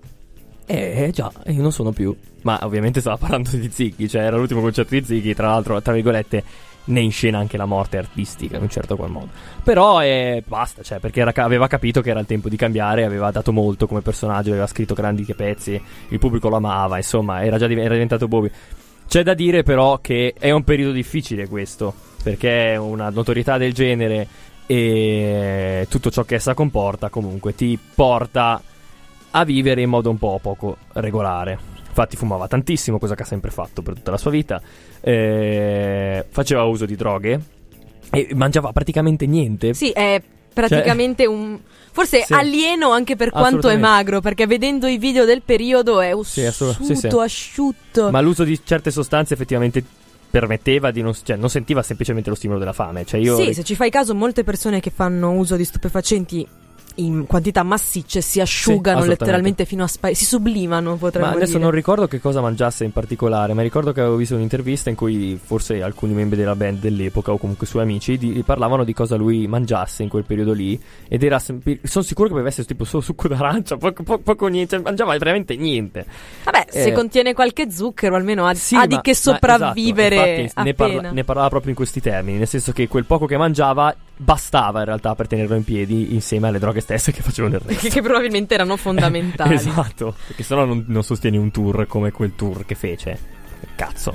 Già, io non sono più. Ma ovviamente stava parlando di Ziggy, cioè era l'ultimo concerto di Ziggy, tra l'altro, tra virgolette, ne inscena anche la morte artistica in un certo qual modo. Però basta, cioè, perché aveva capito che era il tempo di cambiare, aveva dato molto come personaggio, aveva scritto grandi pezzi, il pubblico lo amava, insomma, era diventato Bowie. C'è da dire però che è un periodo difficile questo, perché una notorietà del genere e tutto ciò che essa comporta comunque ti porta a vivere in modo un po' poco regolare. Infatti fumava tantissimo, cosa che ha sempre fatto per tutta la sua vita, faceva uso di droghe e mangiava praticamente niente. Sì, è praticamente forse Sì. alieno anche per quanto è Assolutamente. magro, perché vedendo i video del periodo è Sì, ossuto, sì. asciutto. Ma l'uso di certe sostanze effettivamente permetteva di non sentiva semplicemente lo stimolo della fame. Cioè io Sì, se ci fai caso, molte persone che fanno uso di stupefacenti in quantità massicce si asciugano assolutamente. letteralmente fino a si sublimano, potremmo Ma adesso dire. non ricordo che cosa mangiasse in particolare, ma ricordo che avevo visto un'intervista in cui forse alcuni membri della band dell'epoca o comunque suoi amici parlavano di cosa lui mangiasse in quel periodo lì, ed era sono sicuro che bevesse tipo solo succo d'arancia, poco niente, mangiava veramente niente. Vabbè, se contiene qualche zucchero almeno ha Sì, di che sopravvivere, esatto, infatti ne parlava proprio in questi termini, nel senso che quel poco che mangiava bastava in realtà per tenerlo in piedi insieme alle droghe stesse che facevano il resto. che probabilmente erano fondamentali. Esatto, perché sennò non sostieni un tour come quel tour che fece. Cazzo.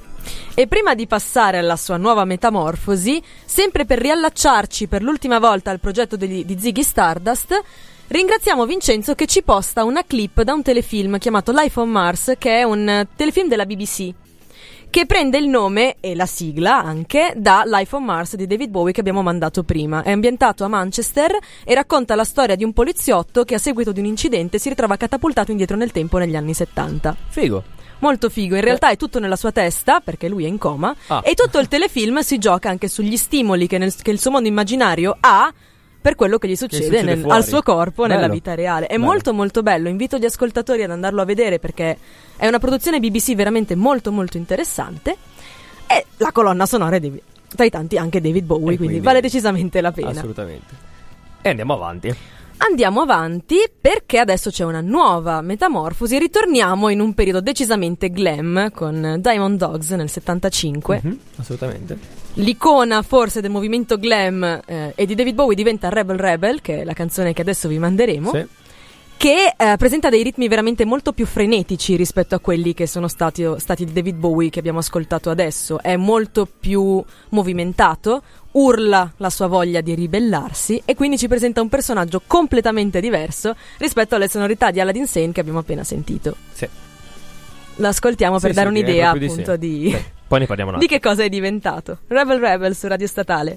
E prima di passare alla sua nuova metamorfosi, sempre per riallacciarci per l'ultima volta al progetto di Ziggy Stardust, ringraziamo Vincenzo che ci posta una clip da un telefilm chiamato Life on Mars, che è un telefilm della BBC, che prende il nome e la sigla anche da Life on Mars di David Bowie che abbiamo mandato prima. È ambientato a Manchester e racconta la storia di un poliziotto che a seguito di un incidente si ritrova catapultato indietro nel tempo negli anni 70. Figo. Molto figo, in realtà è tutto nella sua testa perché lui è in coma e tutto il telefilm si gioca anche sugli stimoli che il suo mondo immaginario ha per quello che gli succede, fuori. al suo corpo Bello. nella vita reale. È Bello. molto molto bello, invito gli ascoltatori ad andarlo a vedere perché è una produzione BBC veramente molto molto interessante e la colonna sonora è tra i tanti anche David Bowie, quindi vale decisamente la pena. Assolutamente. E andiamo avanti. Andiamo avanti perché adesso c'è una nuova metamorfosi. Ritorniamo in un periodo decisamente glam con Diamond Dogs nel 75. Assolutamente. L'icona forse del movimento glam e di David Bowie diventa Rebel Rebel, che è la canzone che adesso vi manderemo, Sì. che presenta dei ritmi veramente molto più frenetici rispetto a quelli che sono stati di David Bowie che abbiamo ascoltato adesso. È molto più movimentato, urla la sua voglia di ribellarsi e quindi ci presenta un personaggio completamente diverso rispetto alle sonorità di Aladdin Sane che abbiamo appena sentito. Sì. L'ascoltiamo per dare direi un'idea proprio appunto sì. Sì. Poi ne parliamo un di attimo. che cosa è diventato. Rebel Rebel su Radio Statale.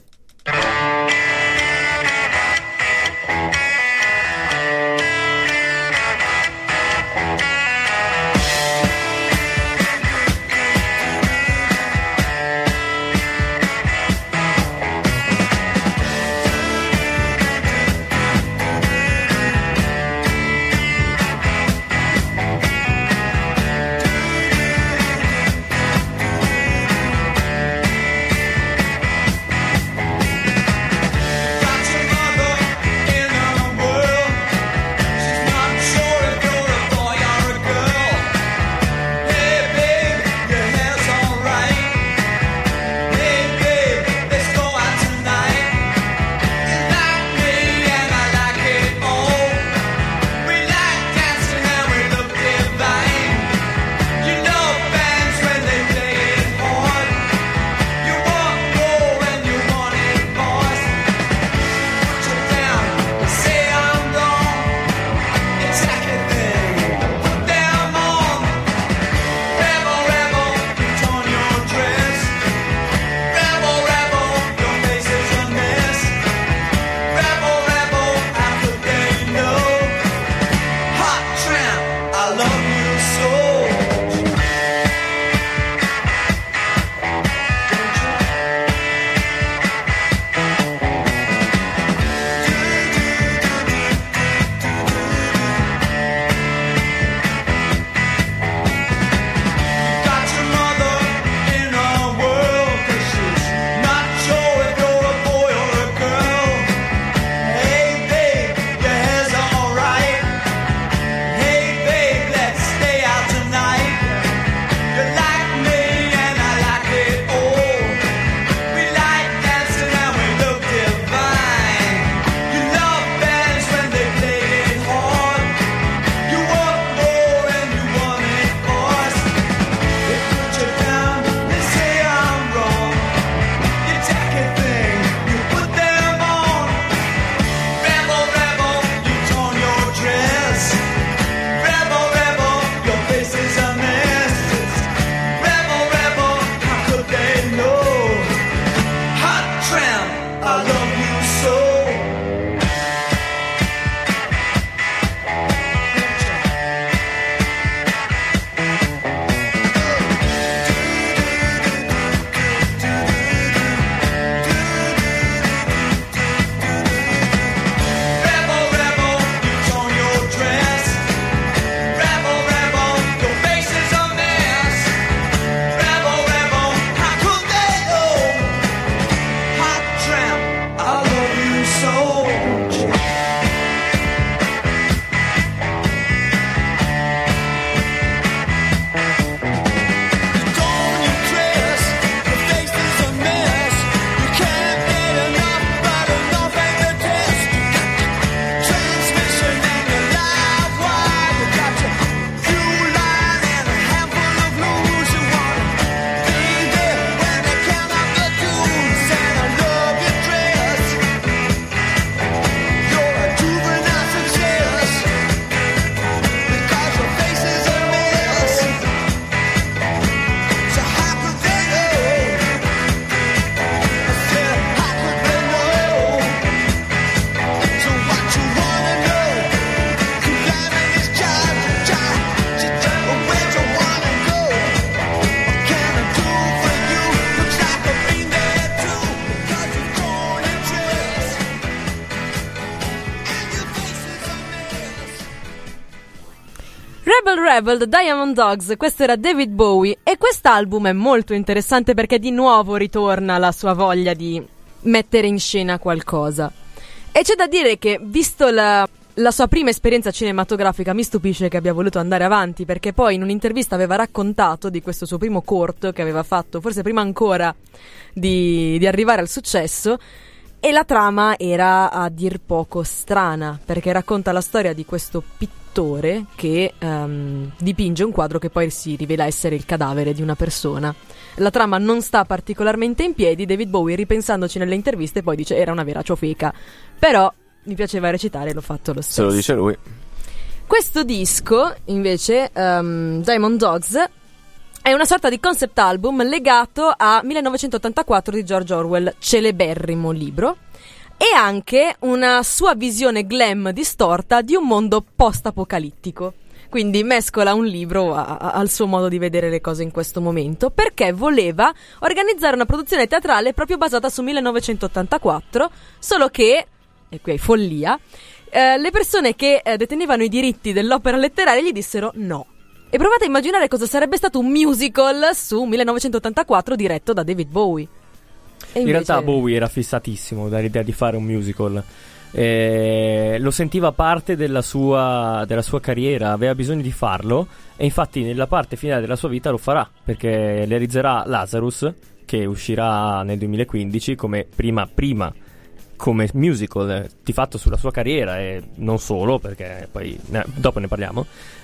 Rebel Rebel, The Diamond Dogs, questo era David Bowie e quest'album è molto interessante perché di nuovo ritorna la sua voglia di mettere in scena qualcosa. E c'è da dire che, visto la sua prima esperienza cinematografica, mi stupisce che abbia voluto andare avanti, perché poi in un'intervista aveva raccontato di questo suo primo corto che aveva fatto, forse prima ancora di arrivare al successo, e la trama era a dir poco strana, perché racconta la storia di questo pittore che dipinge un quadro che poi si rivela essere il cadavere di una persona. La trama non sta particolarmente in piedi. David Bowie, ripensandoci nelle interviste, poi dice era una vera ciofeca, però mi piaceva recitare e l'ho fatto lo stesso. Se lo dice lui. Questo disco invece, Diamond Dogs, è una sorta di concept album legato a 1984 di George Orwell, celeberrimo libro, e anche una sua visione glam distorta di un mondo post-apocalittico. Quindi mescola un libro al suo modo di vedere le cose in questo momento, perché voleva organizzare una produzione teatrale proprio basata su 1984, solo che, e qui è follia, le persone che detenevano i diritti dell'opera letteraria gli dissero no. E provate a immaginare cosa sarebbe stato un musical su 1984 diretto da David Bowie. E In invece... realtà Bowie era fissatissimo dall'idea di fare un musical. Lo sentiva parte della sua carriera, aveva bisogno di farlo, e infatti nella parte finale della sua vita lo farà, perché realizzerà Lazarus, che uscirà nel 2015 come prima come musical di fatto sulla sua carriera, e non solo, perché poi dopo ne parliamo.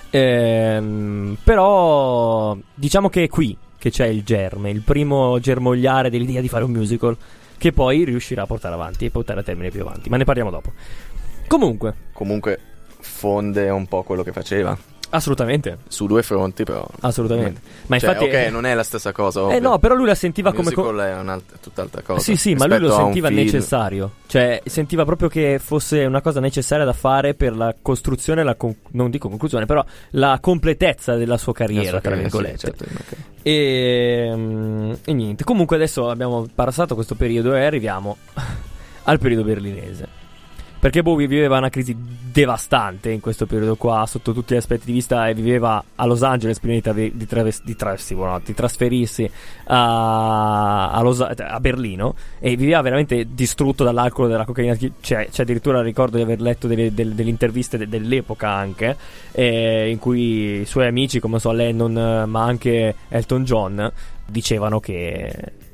Però diciamo che è qui che c'è il germe, il primo germogliare dell'idea di fare un musical, che poi riuscirà a portare avanti e portare a termine più avanti, ma ne parliamo dopo. Comunque Fonde un po' quello che faceva. Assolutamente. Su due fronti, però. Assolutamente. Ma Cioè, infatti ok, non è la stessa cosa, ovvio. no, però lui la sentiva Il come musical è tutt'altra cosa. Sì, ma lui lo rispetto a un sentiva film. necessario. Cioè, sentiva proprio che fosse una cosa necessaria da fare per la costruzione, non dico conclusione, però la completezza della sua carriera, tra virgolette. Sì, certo, ok. E niente. Comunque adesso abbiamo passato questo periodo e arriviamo al periodo berlinese. Perché Bowie viveva una crisi devastante in questo periodo qua, sotto tutti gli aspetti di vista, e viveva a Los Angeles prima di trasferirsi a Berlino, e viveva veramente distrutto dall'alcol e dalla cocaina. C'è addirittura il ricordo di aver letto delle interviste dell'epoca anche, in cui i suoi amici, come so Lennon, ma anche Elton John, dicevano che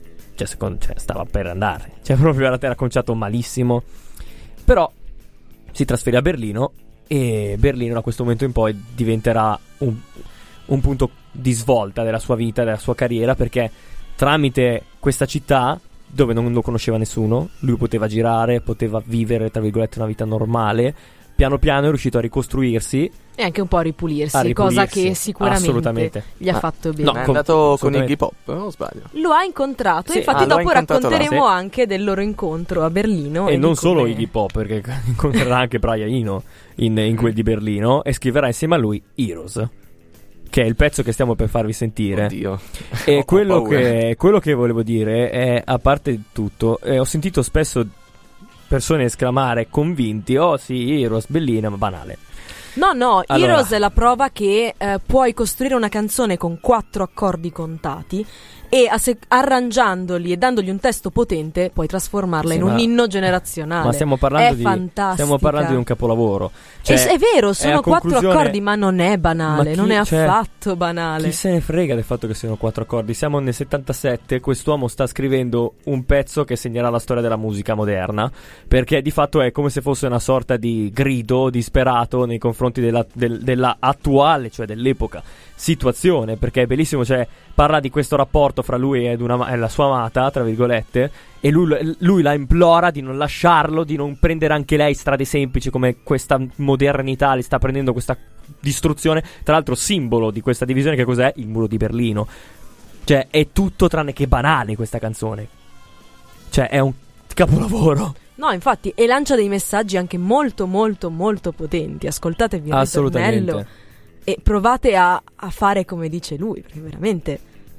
stava per andare. Cioè proprio era conciato malissimo. Però si trasferì a Berlino, e Berlino da questo momento in poi diventerà un punto di svolta della sua vita, della sua carriera, perché tramite questa città, dove non lo conosceva nessuno, lui poteva girare, poteva vivere, tra virgolette, una vita normale. Piano piano è riuscito a ricostruirsi e anche un po' a ripulirsi. Cosa che sicuramente gli ha fatto bene. No, è andato con Iggy Pop, non sbaglio. Lo ha incontrato, sì, infatti dopo racconteremo là, anche del loro incontro a Berlino. E non solo Iggy Pop, perché incontrerà anche Brian Eno in quel di Berlino, e scriverà insieme a lui Heroes, che è il pezzo che stiamo per farvi sentire. Oddio. E quello che volevo dire è, a parte di tutto, ho sentito spesso persone esclamare convinti: oh sì, Heroes, bellina, ma banale. No, allora, Heroes è la prova che puoi costruire una canzone con 4 accordi contati, e arrangiandoli e dandogli un testo potente puoi trasformarla in un inno generazionale. Ma stiamo parlando fantastica. di un capolavoro. Cioè, è vero, sono 4 accordi, ma non è banale, non è affatto banale. Chi se ne frega del fatto che siano 4 accordi? Siamo nel 77, quest'uomo sta scrivendo un pezzo che segnerà la storia della musica moderna, perché di fatto è come se fosse una sorta di grido disperato nei confronti della attuale, cioè dell'epoca, situazione, perché è bellissimo. Cioè, parla di questo rapporto fra lui e la sua amata, tra virgolette, e lui la implora di non lasciarlo, di non prendere anche lei strade semplici come questa modernità li sta prendendo, questa distruzione. Tra l'altro simbolo di questa divisione, che cos'è? Il muro di Berlino. Cioè è tutto tranne che banale questa canzone. Cioè è un capolavoro. No, infatti, e lancia dei messaggi anche molto molto molto potenti. Ascoltatevi il ritornello e provate a fare come dice lui, perché veramente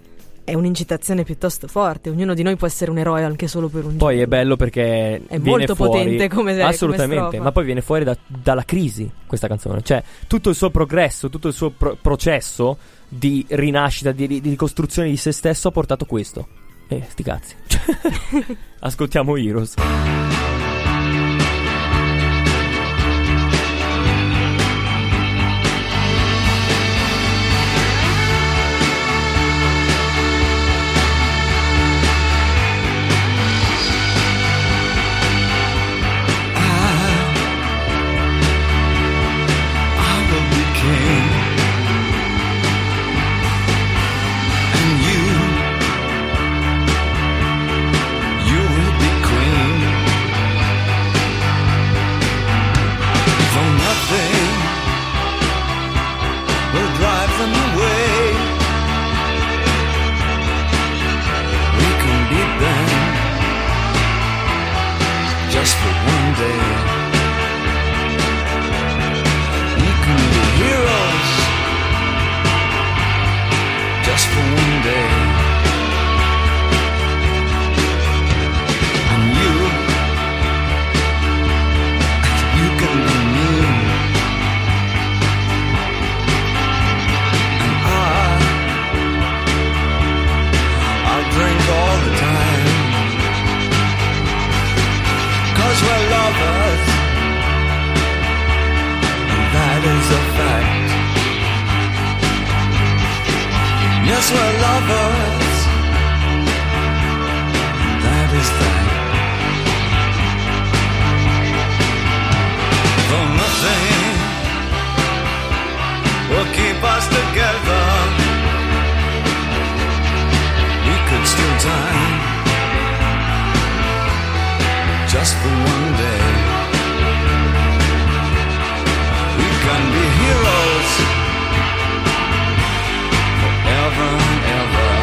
è un'incitazione piuttosto forte. Ognuno di noi può essere un eroe anche solo per un Poi giorno. è bello perché È viene molto fuori, potente come assolutamente, strofa. ma poi viene fuori dalla crisi questa canzone, cioè tutto il suo progresso, tutto il suo processo di rinascita, di ricostruzione di se stesso ha portato questo. Sti cazzi. Ascoltiamo Heroes. I will be king, and you will be queen. For nothing will drive them away. We can beat them just for one day. We can be heroes just for one day. And you can be me. And I'll drink all the time, 'cause we're lovers, and that is a fact. Yes, we're lovers, that is that. For nothing will keep us together. We could steal time just for one day. We can be heroes forever and ever.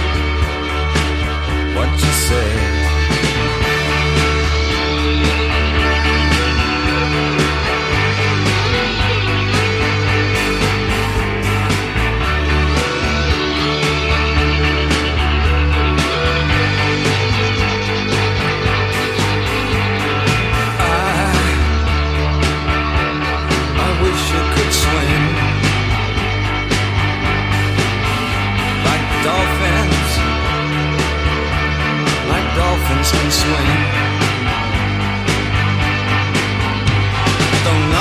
What you say? I wish you could swim like dolphins can swim. Though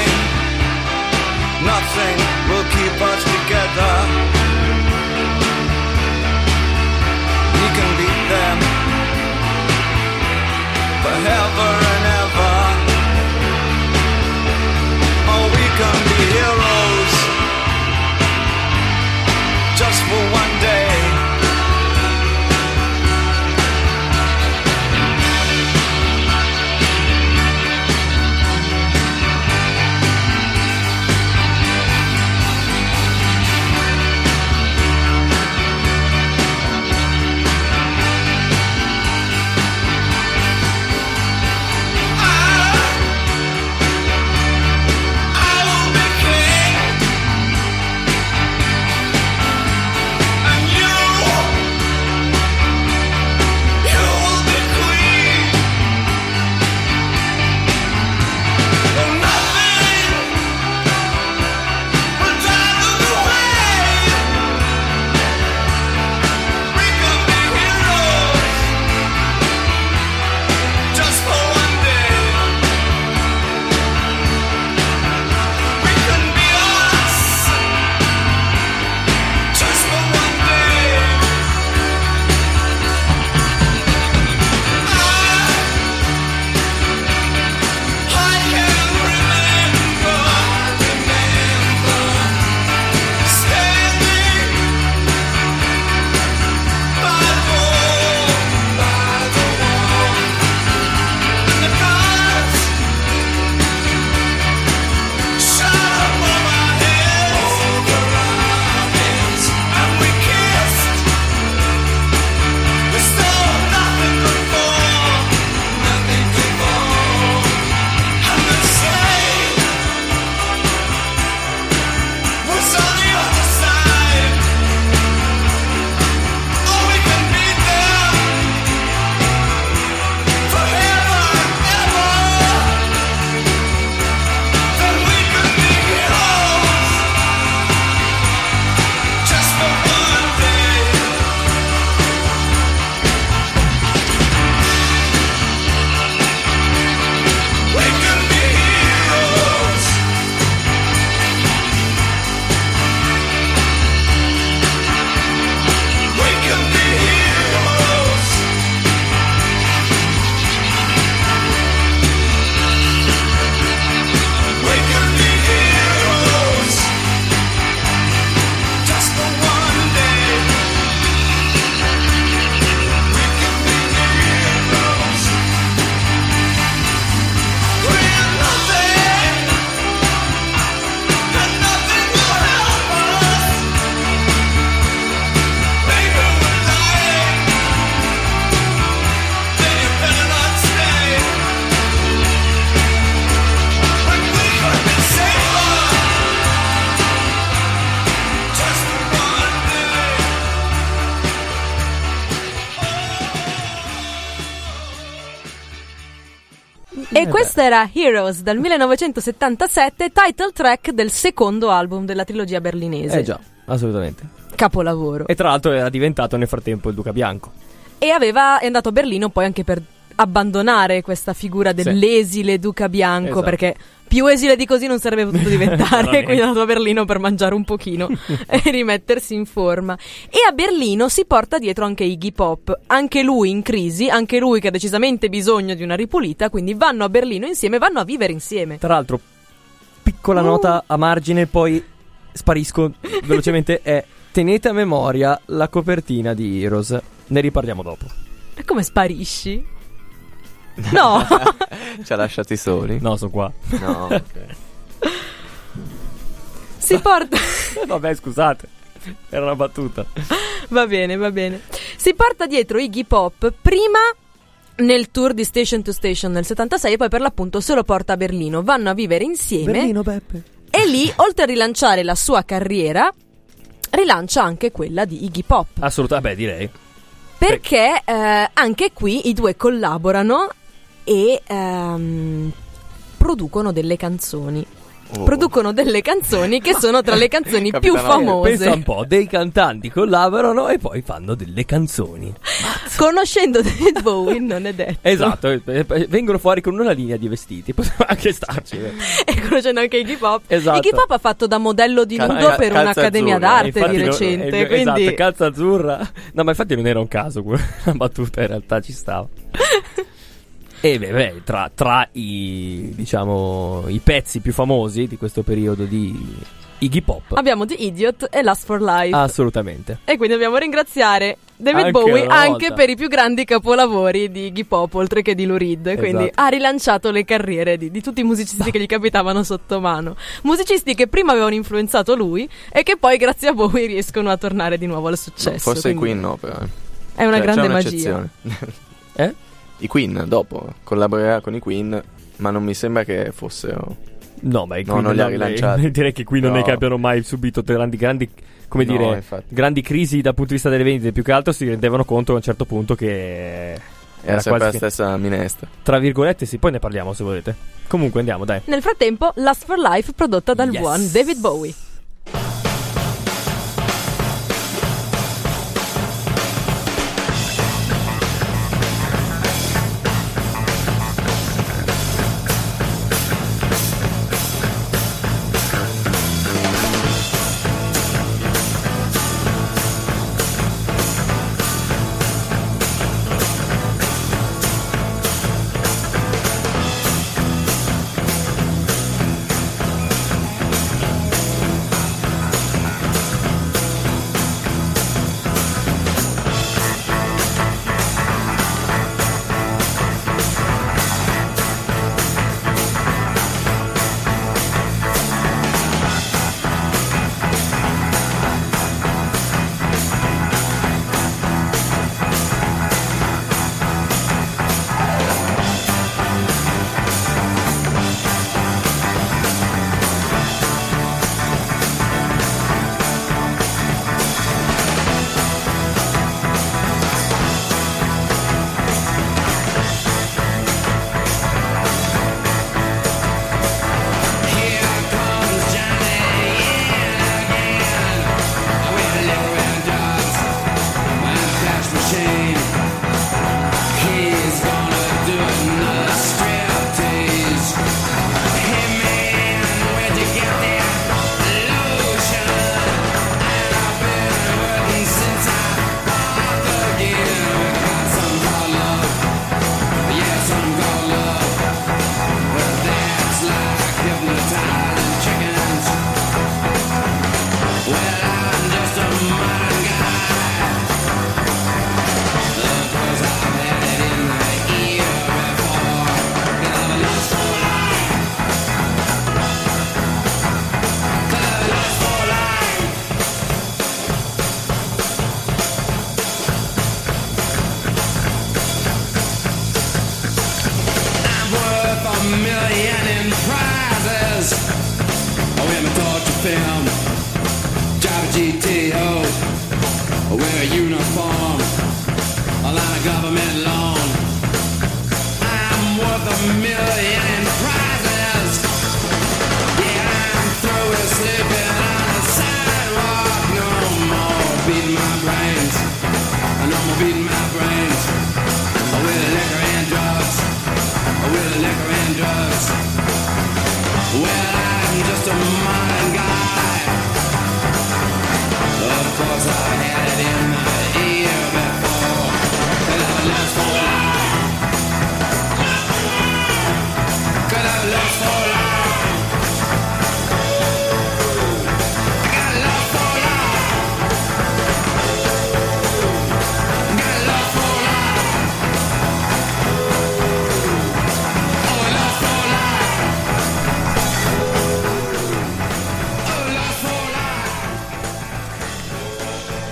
nothing will keep us together. We can beat them forever and ever. Oh, we can be heroes just for one day. E questo era Heroes dal 1977, title track del secondo album della trilogia berlinese. Già, assolutamente. Capolavoro. E tra l'altro era diventato nel frattempo il Duca Bianco. E è andato a Berlino poi anche per abbandonare questa figura dell'esile Duca Bianco, Esatto. perché più esile di così non sarebbe potuto diventare, Veramente. quindi è andato a Berlino per mangiare un pochino e rimettersi in forma. E a Berlino si porta dietro anche Iggy Pop, anche lui in crisi, anche lui che ha decisamente bisogno di una ripulita, quindi vanno a Berlino insieme, vanno a vivere insieme. Tra l'altro, piccola nota a margine, poi sparisco velocemente, è tenete a memoria la copertina di Heroes. Ne riparliamo dopo. E come sparisci? No! Ci ha lasciati soli? No, sono qua. No, ok. Si porta... Vabbè, scusate. Era una battuta. Va bene, va bene. Si porta dietro Iggy Pop prima nel tour di Station to Station nel 76 e poi per l'appunto se lo porta a Berlino. Vanno a vivere insieme Beppe. e lì, oltre a rilanciare la sua carriera, rilancia anche quella di Iggy Pop. Assolutamente, direi. Perché anche qui i due collaborano e producono delle canzoni. Oh. Producono delle canzoni che sono tra le canzoni più Capitano, famose. Pensa un po', dei cantanti collaborano e poi fanno delle canzoni. Conoscendo David Bowie non è detto. Esatto, vengono fuori con una linea di vestiti, possiamo anche starci. E conoscendo anche Iggy Pop. Esatto. Iggy Pop ha fatto da modello di nudo per calza un'accademia azzurra. d'arte Infatti di no, recente. esatto, Quindi calza azzurra. No, ma infatti non era un caso, la battuta in realtà ci stava. E beh, tra i, diciamo, i pezzi più famosi di questo periodo di Iggy Pop, abbiamo The Idiot e Last for Life. assolutamente. E quindi dobbiamo ringraziare David Anche Bowie una anche volta. per i più grandi capolavori di Iggy Pop, oltre che di Lou Reed. Quindi Esatto. ha rilanciato le carriere di tutti i musicisti che gli capitavano sotto mano. Musicisti che prima avevano influenzato lui e che poi grazie a Bowie riescono a tornare di nuovo al successo. Forse i quindi Queen no, però. è una Cioè, grande c'è magia. un'eccezione. Eh? I Queen dopo collaborerà con i Queen, ma non mi sembra che fossero. No, ma No, non li ha rilanciati. direi che qui non è No. che abbiano mai subito grandi come No, dire, infatti. grandi crisi dal punto di vista delle vendite. Più che altro si rendevano conto a un certo punto che Era sempre la quasi stessa minestra. tra virgolette, sì, poi ne parliamo se volete. Comunque andiamo, dai. Nel frattempo, Last for Life prodotta dal Yes. buon David Bowie.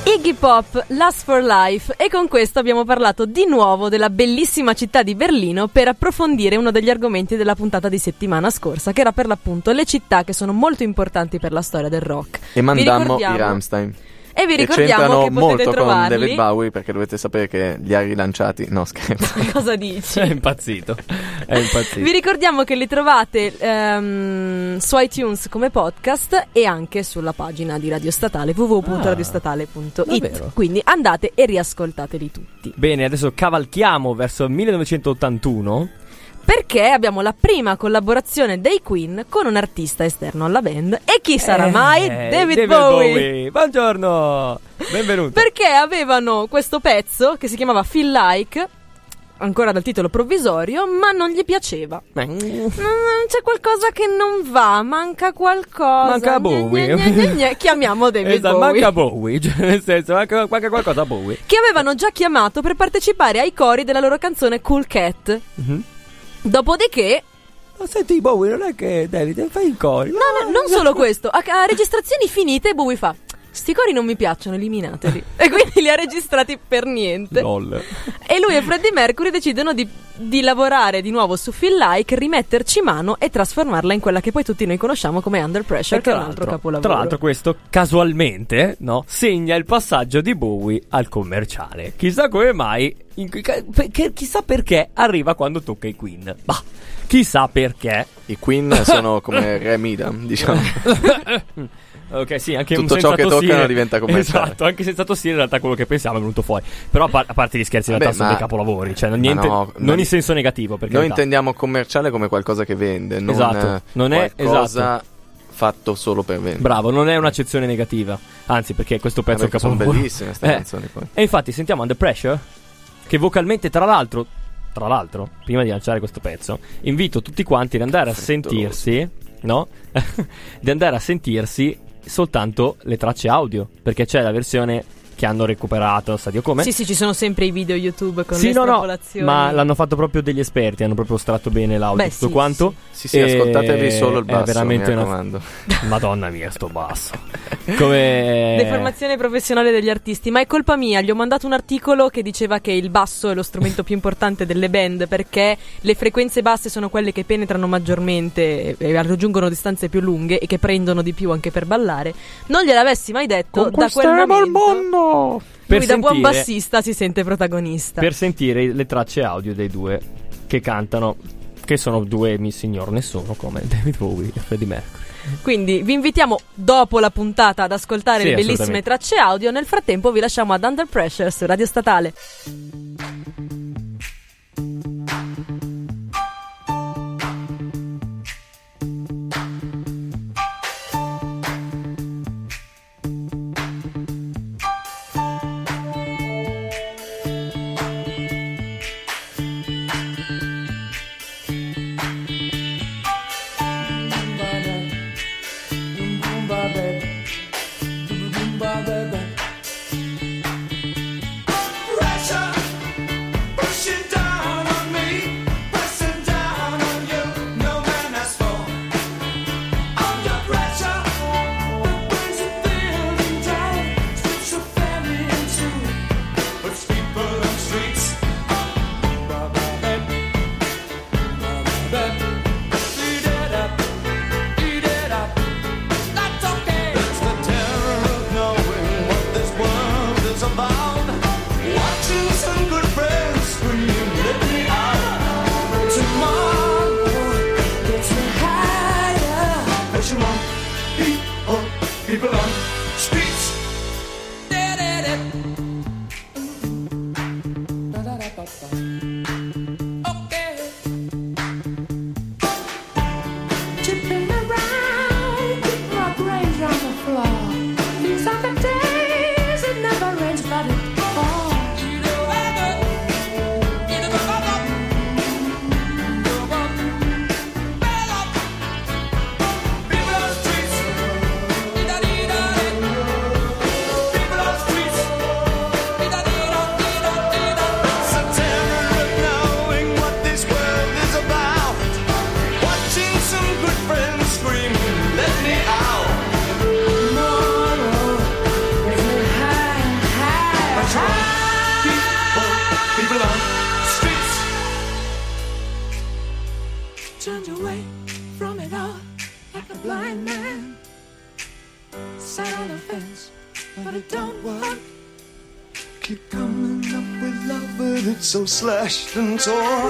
Iggy Pop, Last for Life, e con questo abbiamo parlato di nuovo della bellissima città di Berlino per approfondire uno degli argomenti della puntata di settimana scorsa, che era per l'appunto le città che sono molto importanti per la storia del rock. E mandammo i Rammstein. E vi E ricordiamo c'entrano che potete molto con trovarli. David Bowie, perché dovete sapere che li ha rilanciati. No, scherzo. Cosa dici? È impazzito. È impazzito. Vi ricordiamo che li trovate su iTunes come podcast e anche sulla pagina di Radio Statale www.radiostatale.it. davvero? Quindi andate e riascoltateli tutti. Bene, adesso cavalchiamo verso il 1981. Perché abbiamo la prima collaborazione dei Queen con un artista esterno alla band. E chi sarà mai? David Bowie. Buongiorno, benvenuto. Perché avevano questo pezzo che si chiamava Feel Like, ancora dal titolo provvisorio, ma non gli piaceva. C'è qualcosa che non va, manca qualcosa. Manca Bowie. Chiamiamo David Esatto, Bowie. manca Bowie, cioè, nel senso, manca qualcosa a Bowie. Che avevano già chiamato per partecipare ai cori della loro canzone Cool Cat. Dopodiché, Ma senti Bowie, non è che David fai i cori. no, non solo questo, a registrazioni finite Bowie fa: sti cori non mi piacciono, eliminateli. E quindi li ha registrati per niente. LOL. E lui e Freddie Mercury decidono di lavorare di nuovo su Feel Like, rimetterci mano e trasformarla in quella che poi tutti noi conosciamo come Under Pressure, che è un altro capolavoro. Tra l'altro questo casualmente, no, segna il passaggio di Bowie al commerciale. Chissà come mai, chissà perché arriva quando tocca i Queen. Bah, chissà perché. I Queen sono come Re Midam, diciamo. Ok, sì, anche Tutto un ciò senza che toccano tossire. diventa commerciale. Esatto, anche senza tossire in realtà quello che pensiamo è venuto fuori. Però a parte gli scherzi, in Vabbè, realtà sono ma- dei capolavori. Cioè, niente, no, non in senso negativo, perché Noi intendiamo commerciale come qualcosa che vende, non, Esatto, non è- qualcosa fatto solo per vendere. Bravo, non è un'accezione negativa. Anzi, perché questo pezzo è un Perché sono capolavoro. bellissime queste canzoni poi. E infatti sentiamo Under Pressure, che vocalmente tra l'altro, prima di lanciare questo pezzo, invito tutti quanti ad andare a sentirsi, no? Di andare a sentirsi soltanto le tracce audio, perché c'è la versione che hanno recuperato, sa Dio come. Sì, ci sono sempre i video YouTube con Sì, le no, estrapolazioni. ma l'hanno fatto proprio degli esperti, hanno proprio estratto bene l'audio, Beh, tutto sì, quanto. Sì, ascoltatevi solo il basso, È veramente mi raccomando. Madonna mia, sto basso. Come Deformazione professionale degli artisti. Ma è colpa mia, gli ho mandato un articolo che diceva che il basso è lo strumento più importante delle band, perché le frequenze basse sono quelle che penetrano maggiormente e raggiungono distanze più lunghe e che prendono di più anche per ballare. Non gliel'avessi mai detto, da quel momento Per lui da buon sentire- bassista si sente protagonista. per sentire le tracce audio dei due che cantano, che sono due mi signor nessuno come David Bowie e Freddie Mercury. Quindi vi invitiamo dopo la puntata ad ascoltare Sì, le bellissime assolutamente. tracce audio. Nel frattempo vi lasciamo ad Under Pressure su Radio Statale. Pressure pushing down on me, pressing down on you. No man has fallen under pressure. Brings a building down, strips a family in two, puts people on streets. Eat it up, eat it up. That's okay. It's the terror of knowing chance, but it don't work. Keep coming up with love, but it's so slashed and torn.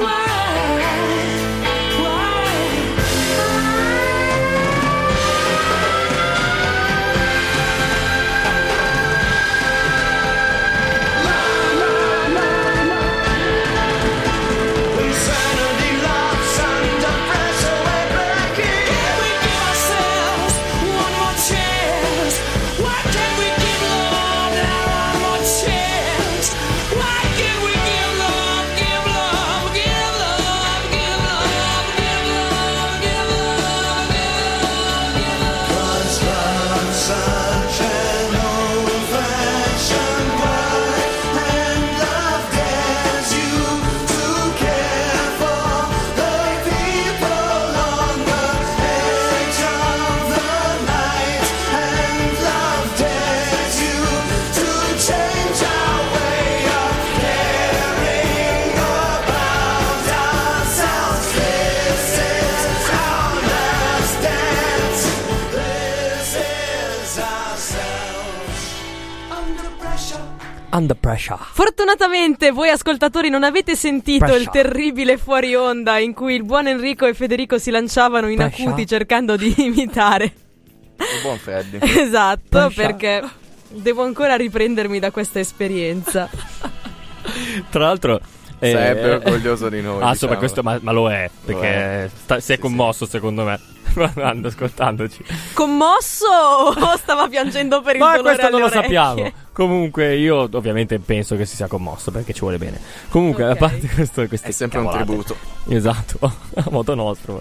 Under Pressure. Fortunatamente voi ascoltatori non avete sentito Pressure. il terribile fuori onda in cui il buon Enrico e Federico si lanciavano in Pressure. acuti cercando di imitare. Il buon Freddy. Esatto, Pressure. perché devo ancora riprendermi da questa esperienza. Tra l'altro Sarebbe orgoglioso di noi. Insomma, questo ma lo è, perché si è Sì, commosso secondo me guardando, ascoltandoci. Commosso o stava piangendo per il Ma dolore questo non alle lo orecchie? sappiamo. Comunque io ovviamente penso che si sia commosso, perché ci vuole bene. Comunque Ok. a parte queste È sempre cavolate. un tributo Esatto, a modo nostro.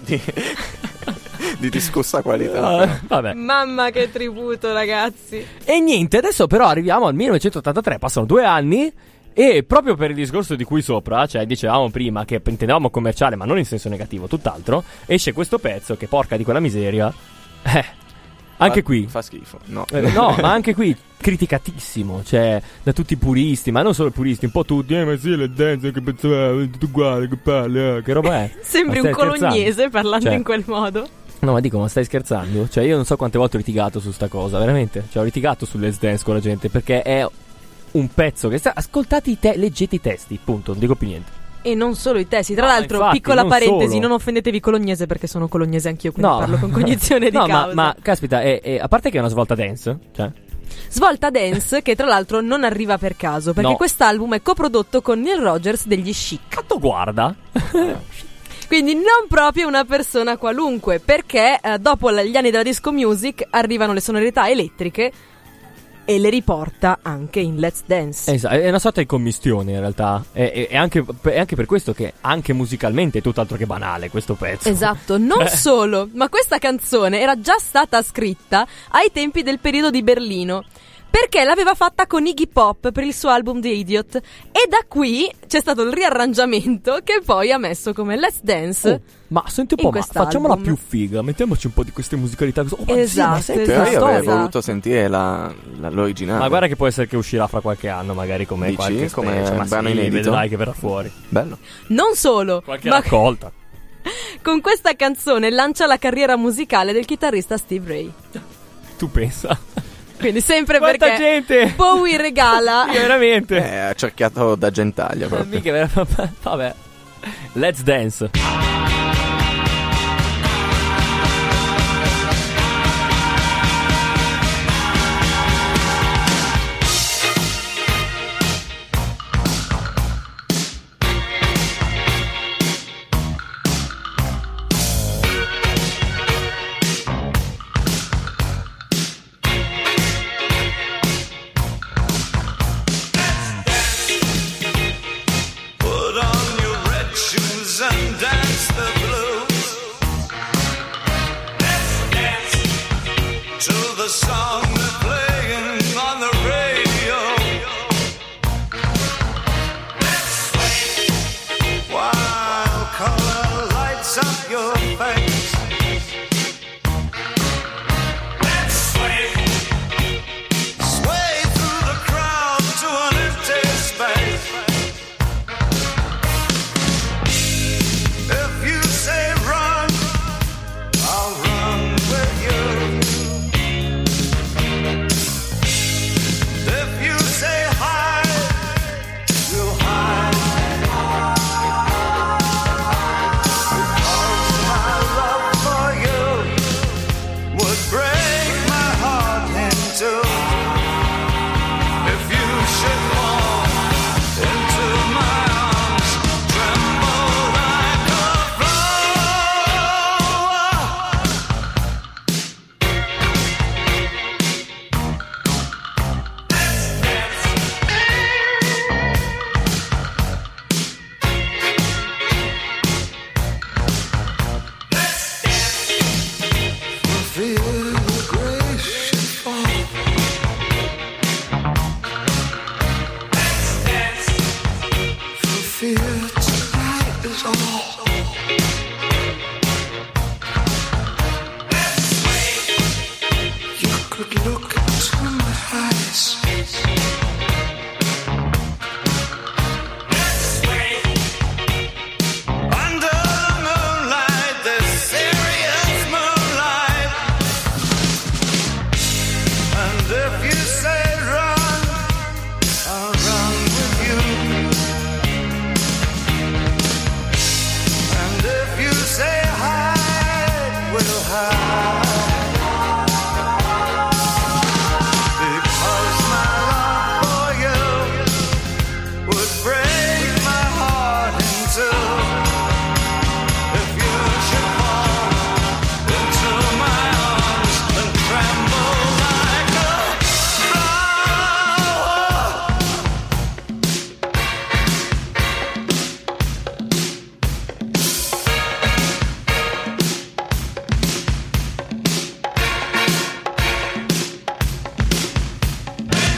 di discussa qualità. Vabbè. Mamma che tributo, ragazzi. E niente, adesso però arriviamo al 1983, passano 2 anni. E proprio per il discorso di cui sopra, cioè dicevamo prima che intendevamo commerciale, ma non in senso negativo, tutt'altro, esce questo pezzo che porca di quella miseria. Anche qui. Fa schifo. No. No, ma anche qui criticatissimo, cioè da tutti i puristi, ma non solo i puristi, un po' tutti, ma sì, le dance, che pezzo è, tutto uguale, che palle, che roba è? Sembri Ma un stai colognese scherzando? parlando Cioè, in quel modo. No, ma dico, ma stai scherzando? Cioè io non so quante volte ho litigato su sta cosa, veramente. Cioè ho litigato sul Let's Dance con la gente, perché è un pezzo che ascoltate leggete i testi, punto, non dico più niente. E non solo i testi. Tra No, l'altro, infatti, piccola non parentesi, solo. non offendetevi colognese perché sono colognese anch'io, quindi parlo con cognizione di no, causa. ma caspita, a parte che è una svolta dance, cioè Svolta Dance, che tra l'altro non arriva per caso, perché No. quest'album è coprodotto con Neil Rogers degli Chic. cazzo guarda. Quindi non proprio una persona qualunque, perché dopo gli anni della disco music arrivano le sonorità elettriche e le riporta anche in Let's Dance. Esatto, è una sorta di commistione in realtà. È anche per questo che anche musicalmente è tutt'altro che banale questo pezzo. Esatto, non solo, ma questa canzone era già stata scritta ai tempi del periodo di Berlino, perché l'aveva fatta con Iggy Pop per il suo album The Idiot, e da qui c'è stato il riarrangiamento che poi ha messo come Let's Dance. Oh, ma senti un in po', ma quest'album. facciamola più figa, mettiamoci un po' di queste musicalità. Oh, ma Esatto, ma senti Però la io avrei esatto. voluto sentire l'originale. Ma guarda che può essere che uscirà fra qualche anno, magari come Dici? qualche Come specie, ma brano sì, inedito? vedrai che verrà fuori. Bello. Non solo, Qualche ma raccolta. con questa canzone lancia la carriera musicale del chitarrista Steve Ray. Tu pensa? Quindi sempre Quanta perché gente! Bowie regala Io veramente. Ha cerchiato da gentaglia proprio. Mica vabbè. Let's Dance. Put on your red shoes and dance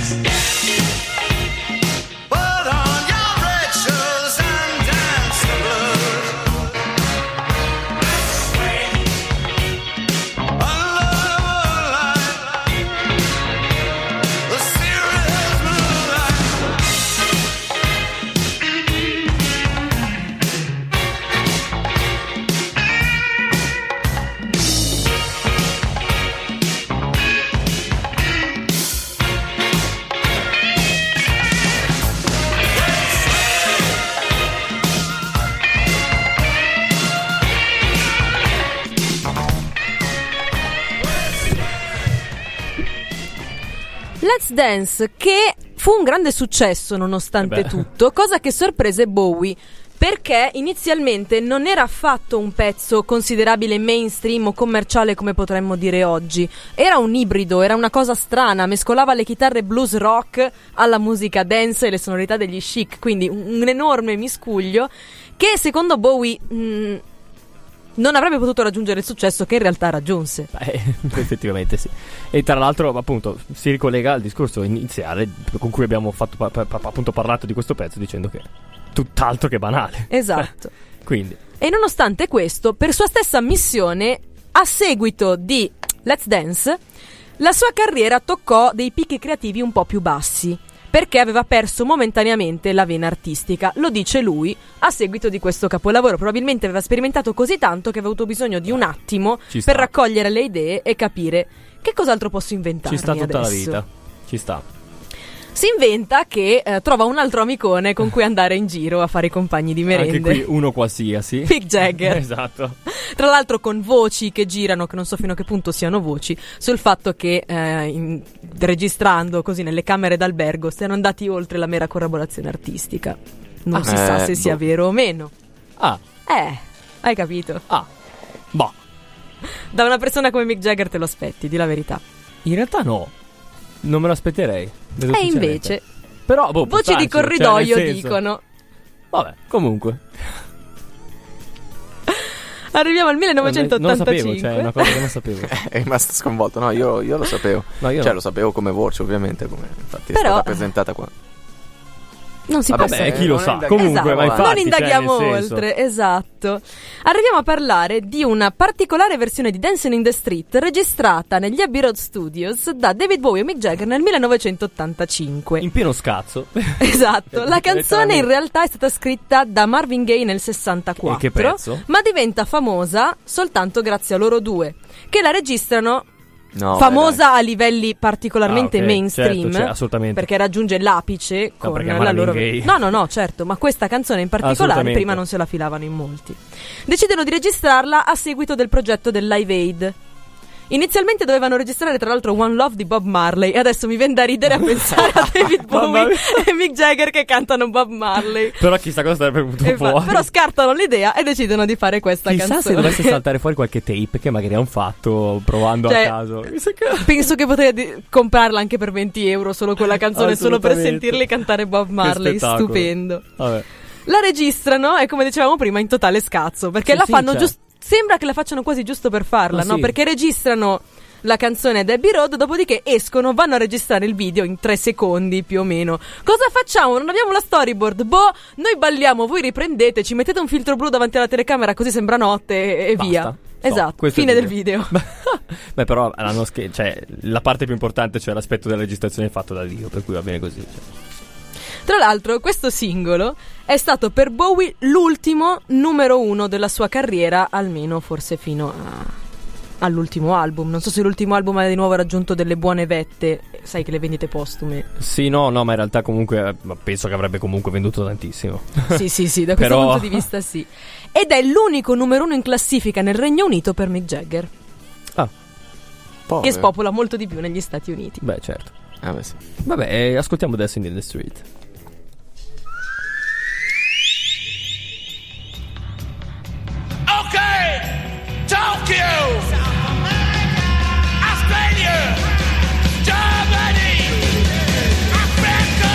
Put on your red shoes and dance the blues. Under the moonlight, the serious moonlight. Let's Dance, che fu un grande successo nonostante tutto, cosa che sorprese Bowie, perché inizialmente non era affatto un pezzo considerabile mainstream o commerciale come potremmo dire oggi. Era un ibrido, era una cosa strana, mescolava le chitarre blues rock alla musica dance e le sonorità degli Chic, quindi un enorme miscuglio che secondo Bowie non avrebbe potuto raggiungere il successo che in realtà raggiunse. Effettivamente sì. E tra l'altro appunto si ricollega al discorso iniziale con cui abbiamo fatto appunto parlato di questo pezzo, dicendo che è tutt'altro che banale. Esatto. Quindi E nonostante questo, per sua stessa ammissione, a seguito di Let's Dance, la sua carriera toccò dei picchi creativi un po' più bassi, perché aveva perso momentaneamente la vena artistica. Lo dice lui a seguito di questo capolavoro. Probabilmente aveva sperimentato così tanto che aveva avuto bisogno di un attimo Ci sta. per raccogliere le idee e capire che cos'altro posso inventarmi ci sta tutta adesso. la vita. Ci sta. Si inventa che trova un altro amicone con cui andare in giro a fare i compagni di merende. Anche qui uno qualsiasi. Mick Jagger. Esatto. Tra l'altro con voci che girano, che non so fino a che punto siano voci, sul fatto che registrando così nelle camere d'albergo siano andati oltre la mera collaborazione artistica. Non si sa se sia vero o meno. Hai capito? Boh. Da una persona come Mick Jagger te lo aspetti, di la verità. In realtà no. Non me lo aspetterei. Devo E sinceramente. invece Però boh, voci di può starci, corridoio cioè, nel senso- dicono. Vabbè, comunque. Arriviamo al Non lo 1985. sapevo, cioè è una cosa che non sapevo. È rimasto sconvolto. No, io lo sapevo. No, io Cioè, no. lo sapevo come voce, ovviamente. Infatti, Però- è stata presentata qua. Non si Vabbè, può Vabbè, sapere. chi lo non sa. indaghiamo. Comunque, ma Esatto. infatti, Non indaghiamo cioè, nel senso- oltre, esatto. Arriviamo a parlare di una particolare versione di Dancing in the Street registrata negli Abbey Road Studios da David Bowie e Mick Jagger nel 1985. In pieno scazzo. Esatto, la canzone in realtà è stata scritta da Marvin Gaye nel 64, E che pezzo? ma diventa famosa soltanto grazie a loro due, che la registrano No, famosa a livelli particolarmente Ah, ok, mainstream, certo, cioè, assolutamente. perché raggiunge l'apice con perché la Marvin loro Gaye. no, certo, ma questa canzone in particolare Assolutamente. prima non se la filavano in molti. Decidono di registrarla a seguito del progetto del Live Aid. Inizialmente dovevano registrare tra l'altro One Love di Bob Marley, e adesso mi viene da ridere a pensare a David Mamma Bowie mia. e Mick Jagger che cantano Bob Marley. Però chissà cosa sarebbe venuto fuori. Però scartano l'idea e decidono di fare questa Chissà canzone. se dovesse saltare fuori qualche tape che magari hanno fatto provando Cioè, a caso. Penso che potrei comprarla anche per 20 euro solo quella canzone, solo per Assolutamente. sentirli cantare Bob Marley. spettacolo. Stupendo. Vabbè. La registrano e, come dicevamo prima, in totale scazzo, perché Sì, la sì, fanno cioè. giusto. Sembra che la facciano quasi giusto per farla, Ma no? sì. Perché registrano la canzone ad Abbey Road, dopodiché escono, vanno a registrare il video in 3 secondi più o meno. Cosa facciamo? Non abbiamo la storyboard. Boh, noi balliamo, voi riprendete, ci mettete un filtro blu davanti alla telecamera così sembra notte e Basta. via. Stop. Esatto, Questo è fine il del video. Beh, però cioè, la parte più importante, cioè l'aspetto della registrazione è fatto da Dio, per cui va bene così. Cioè. Tra l'altro, questo singolo è stato per Bowie l'ultimo numero 1 della sua carriera, almeno forse fino all'ultimo album. Non so se l'ultimo album ha di nuovo raggiunto delle buone vette. Sai che le vendite postume. Sì, no, ma in realtà comunque penso che avrebbe comunque venduto tantissimo. Sì, da questo Però- punto di vista sì. Ed è l'unico numero 1 in classifica nel Regno Unito per Mick Jagger, Povero. che spopola molto di più negli Stati Uniti. Beh, certo. Beh, sì. Vabbè, ascoltiamo Dancing in the Street. Okay, Tokyo, Australia, Germany, Africa.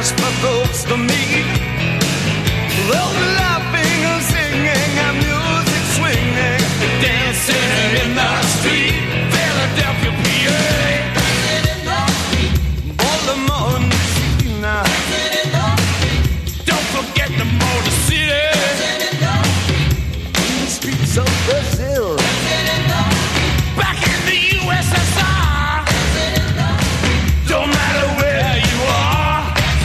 just for folks to meet. They'll be laughing and singing and music swinging, dancing in the street, Philadelphia, PA. Baltimore, Messina. Don't forget the Motor City. In the streets of Brazil. Back in the USSR. Don't matter where you are.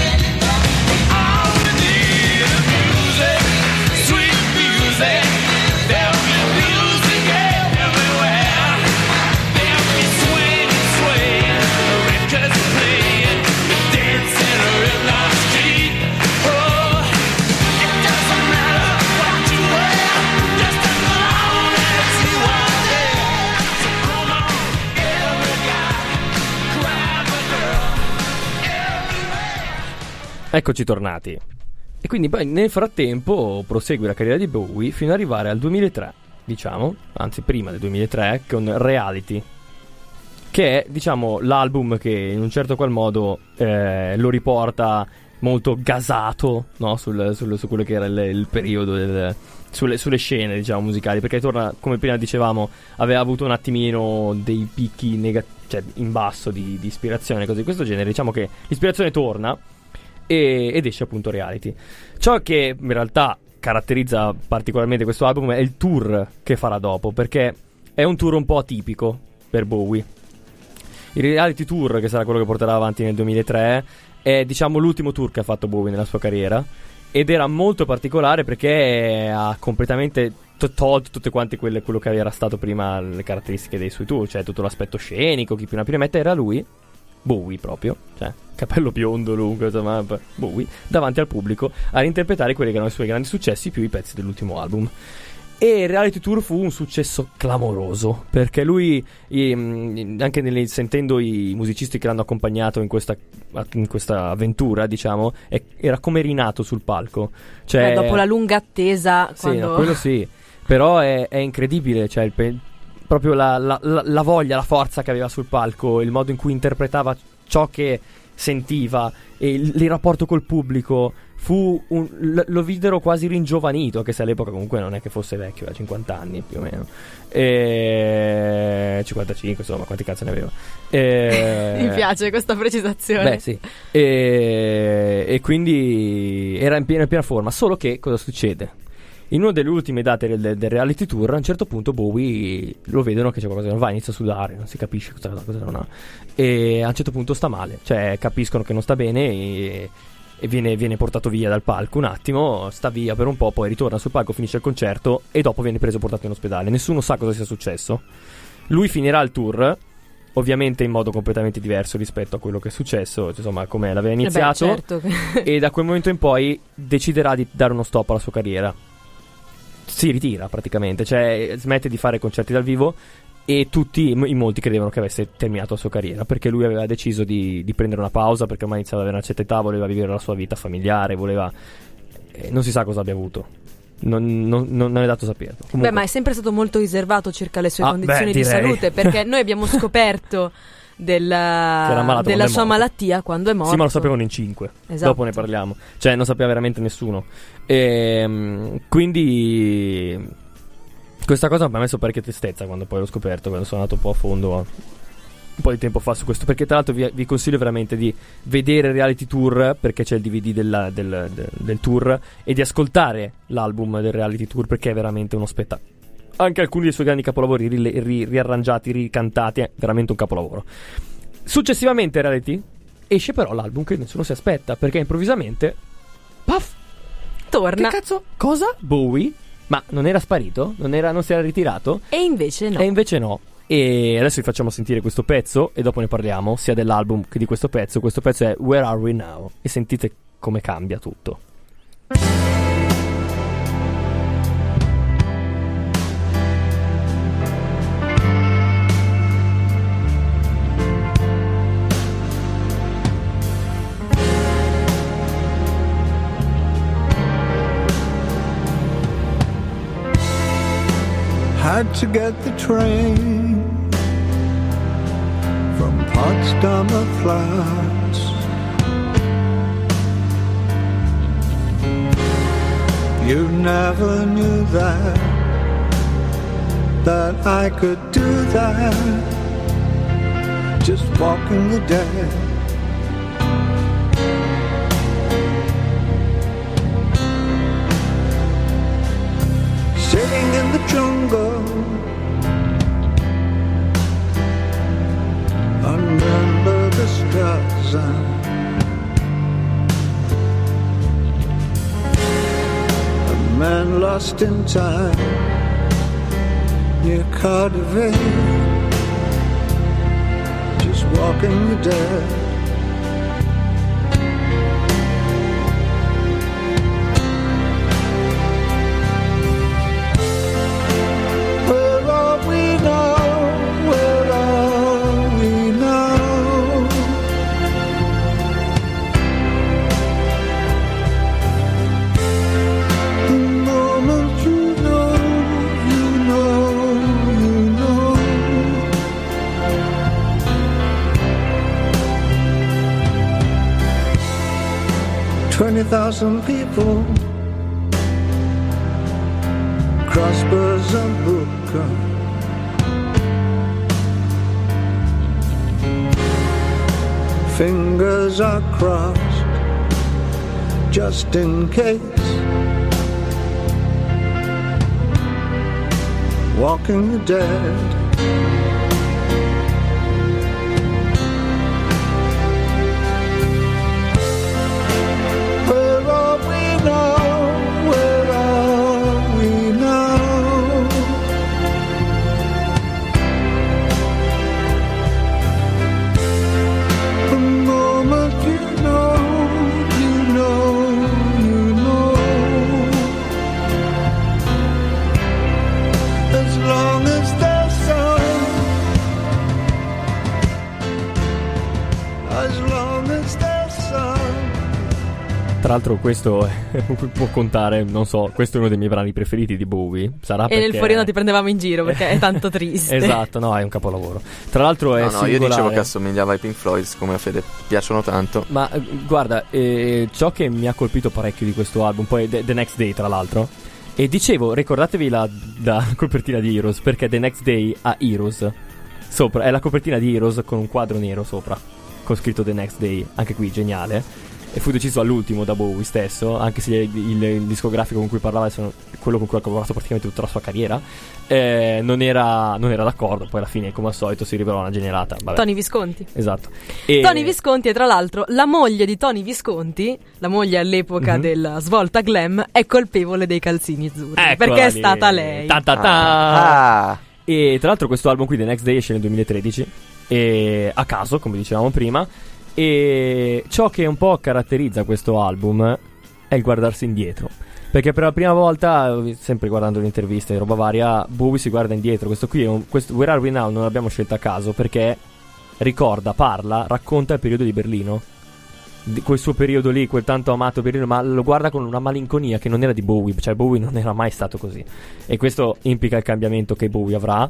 All we need is music, sweet music. There'll be music everywhere. There'll be swinging, swaying, records playing, dancing in the street. Oh, it doesn't matter what you wear, just as long as you are there. So come on, every guy, grab a girl, everywhere. Eccoci tornati. E quindi poi nel frattempo prosegue la carriera di Bowie fino ad arrivare al 2003, diciamo, anzi prima del 2003, con Reality, che è, diciamo, l'album che in un certo qual modo lo riporta molto gasato, no? su quello che era il periodo sulle scene, diciamo, musicali, perché torna, come prima dicevamo, aveva avuto un attimino dei picchi cioè in basso di ispirazione, cose di questo genere. Diciamo che l'ispirazione torna ed esce appunto Reality. Ciò che in realtà caratterizza particolarmente questo album è il tour che farà dopo, perché è un tour un po' atipico per Bowie. Il Reality Tour, che sarà quello che porterà avanti nel 2003, è, diciamo, l'ultimo tour che ha fatto Bowie nella sua carriera, ed era molto particolare perché ha completamente tolto tutte quante quello che era stato prima, le caratteristiche dei suoi tour, cioè tutto l'aspetto scenico, chi più ne mette, era lui, Bowie proprio, cioè capello biondo lungo, insomma, Bowie, davanti al pubblico a reinterpretare quelli che erano i suoi grandi successi più i pezzi dell'ultimo album. E il Reality Tour fu un successo clamoroso, perché lui, anche sentendo i musicisti che l'hanno accompagnato in questa avventura, diciamo, era come rinato sul palco. Cioè, dopo la lunga attesa, sì, quando... no, quello sì, però è incredibile, cioè proprio la voglia, la forza che aveva sul palco, il modo in cui interpretava ciò che sentiva e il rapporto col pubblico. Lo videro quasi ringiovanito, anche se all'epoca comunque non è che fosse vecchio, aveva 50 anni più o meno, 55, insomma, quanti cazzo ne aveva. Mi piace questa precisazione. Beh, sì. E quindi era in piena forma. Solo che cosa succede? In una delle ultime date del Reality Tour, a un certo punto Bowie lo vedono che c'è qualcosa che non va, inizia a sudare, non si capisce cosa non ha, e a un certo punto sta male, cioè capiscono che non sta bene e viene portato via dal palco un attimo, sta via per un po', poi ritorna sul palco, finisce il concerto e dopo viene preso e portato in ospedale. Nessuno sa cosa sia successo. Lui finirà il tour, ovviamente in modo completamente diverso rispetto a quello che è successo, insomma, come l'aveva iniziato. Certo. E da quel momento in poi deciderà di dare uno stop alla sua carriera. Si ritira praticamente, cioè smette di fare concerti dal vivo, e in molti credevano che avesse terminato la sua carriera, perché lui aveva deciso di prendere una pausa, perché ormai iniziava ad avere una certa età, voleva vivere la sua vita familiare, non si sa cosa abbia avuto, non è dato saperlo. Comunque. Beh, ma è sempre stato molto riservato circa le sue condizioni di salute, perché noi abbiamo scoperto della sua malattia quando è morto. Sì, ma lo sapevano in 5. Esatto. Dopo ne parliamo. Cioè non sapeva veramente nessuno. Quindi questa cosa mi ha messo parecchia tristezza quando poi l'ho scoperto, quando sono andato un po' a fondo un po' di tempo fa su questo, perché tra l'altro vi consiglio veramente di vedere Reality Tour, perché c'è il DVD del tour, e di ascoltare l'album del Reality Tour, perché è veramente uno spettacolo. Anche alcuni dei suoi grandi capolavori riarrangiati, ricantati, è veramente un capolavoro. Successivamente Reality esce però l'album che nessuno si aspetta, perché improvvisamente paf, torna. Che cazzo? Cosa? Bowie? Ma non era sparito? Non si era ritirato? E invece no. E adesso vi facciamo sentire questo pezzo e dopo ne parliamo, sia dell'album che di questo pezzo. Questo pezzo è Where Are We Now? E sentite come cambia tutto. Had to get the train from Potsdamer Platz You never knew that I could do that, just walking the dead. Sitting in the jungle under the stars, a man lost in time near Cardiff, just walking the dead. Where are we now? Where are we now? The moment you know, you know, you know. 20,000 people, crossbows and hookah, fingers are crossed just in case, walking the dead. Where are we now? Where are we now? The moment you know, you know, you know. As long as there's sun, as long as there's sun. Tra l'altro questo può contare, non so, questo è uno dei miei brani preferiti di Bowie. Sarà E perché... nel Forino ti prendevamo in giro perché è tanto triste. Esatto, no, è un capolavoro. Tra l'altro è No, singolare. io dicevo che assomigliava ai Pink Floyd, siccome a Fede piacciono tanto. Ma guarda, ciò che mi ha colpito parecchio di questo album, poi The Next Day tra l'altro, e dicevo, ricordatevi la copertina di Heroes, perché The Next Day ha Heroes sopra, è la copertina di Heroes con un quadro nero sopra, con scritto The Next Day, anche qui geniale. E fu deciso all'ultimo da Bowie stesso, anche se il discografico con cui parlava, quello con cui ha lavorato praticamente tutta la sua carriera, non era d'accordo. Poi alla fine, come al solito, si rivelò una generata. Vabbè. Tony Visconti. Esatto. Tony Visconti, e tra l'altro la moglie di Tony Visconti, la moglie all'epoca della svolta glam, è colpevole dei calzini azzurri, Eccola perché è lì. stata lei. Ta ta ta. Ah, E tra l'altro questo album qui, The Next Day, esce nel 2013, e a caso, come dicevamo prima. E ciò che un po' caratterizza questo album è il guardarsi indietro, perché per la prima volta, sempre guardando le interviste e roba varia, Bowie si guarda indietro. Questo qui questo Where Are We Now non l'abbiamo scelto a caso, perché racconta il periodo di Berlino, di quel suo periodo lì, quel tanto amato Berlino, ma lo guarda con una malinconia che non era di Bowie, cioè Bowie non era mai stato così, e questo implica il cambiamento che Bowie avrà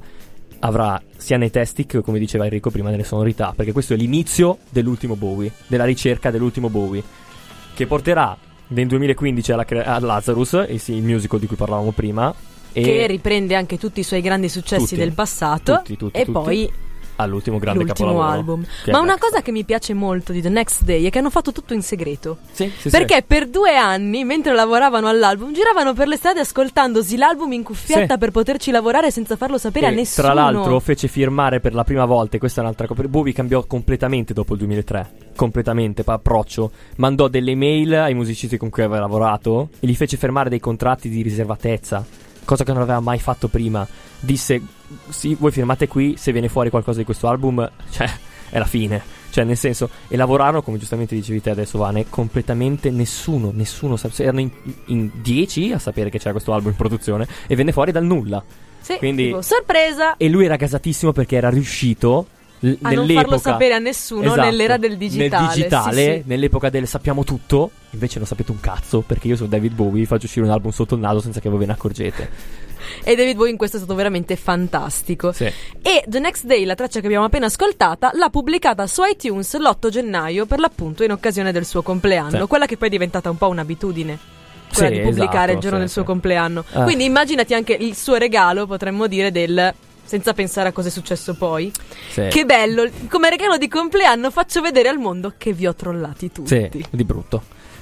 sia nei testi che, come diceva Enrico prima, nelle sonorità, perché questo è l'inizio dell'ultimo Bowie, della ricerca dell'ultimo Bowie, che porterà nel 2015 a Lazarus, il musical di cui parlavamo prima, e Che riprende anche tutti i suoi grandi successi Tutti. del passato, Tutti, e tutti. poi all'ultimo grande l'ultimo capolavoro, album. che Ma è una Next. cosa che mi piace molto di The Next Day è che hanno fatto tutto in segreto. Sì, Perché per 2 anni, mentre lavoravano all'album, giravano per le strade ascoltandosi l'album in cuffietta Sì. per poterci lavorare senza farlo sapere a E nessuno. tra l'altro fece firmare per la prima volta, e questa è un'altra cosa, Bowie cambiò completamente dopo il 2003, completamente approccio, mandò delle email ai musicisti con cui aveva lavorato e gli fece firmare dei contratti di riservatezza, cosa che non aveva mai fatto prima. Disse: sì, voi firmate qui, se viene fuori qualcosa di questo album, cioè è la fine, cioè nel senso. E lavorarono, come giustamente dicevi te adesso, Vane, completamente nessuno erano in 10 a sapere che c'era questo album in produzione, e venne fuori dal nulla. Sì, Quindi- tipo, sorpresa, E lui era gasatissimo perché era riuscito a non farlo sapere a nessuno Esatto, nell'era del digitale. Nel digitale, Sì, sì. nell'epoca del sappiamo tutto, invece non sapete un cazzo, perché io sono David Bowie, vi faccio uscire un album sotto il naso senza che voi ve ne accorgete. E David Bowie in questo è stato veramente fantastico. Sì. E The Next Day, la traccia che abbiamo appena ascoltata, l'ha pubblicata su iTunes l'8 gennaio, per l'appunto in occasione del suo compleanno, Sì. quella che poi è diventata un po' un'abitudine. quella Sì, di pubblicare il esatto, giorno sì, del suo sì. compleanno. Quindi immaginati anche il suo regalo, potremmo dire, del senza pensare a cosa è successo poi. Sì. Che bello, come regalo di compleanno faccio vedere al mondo che vi ho trollati tutti. Sì, di brutto.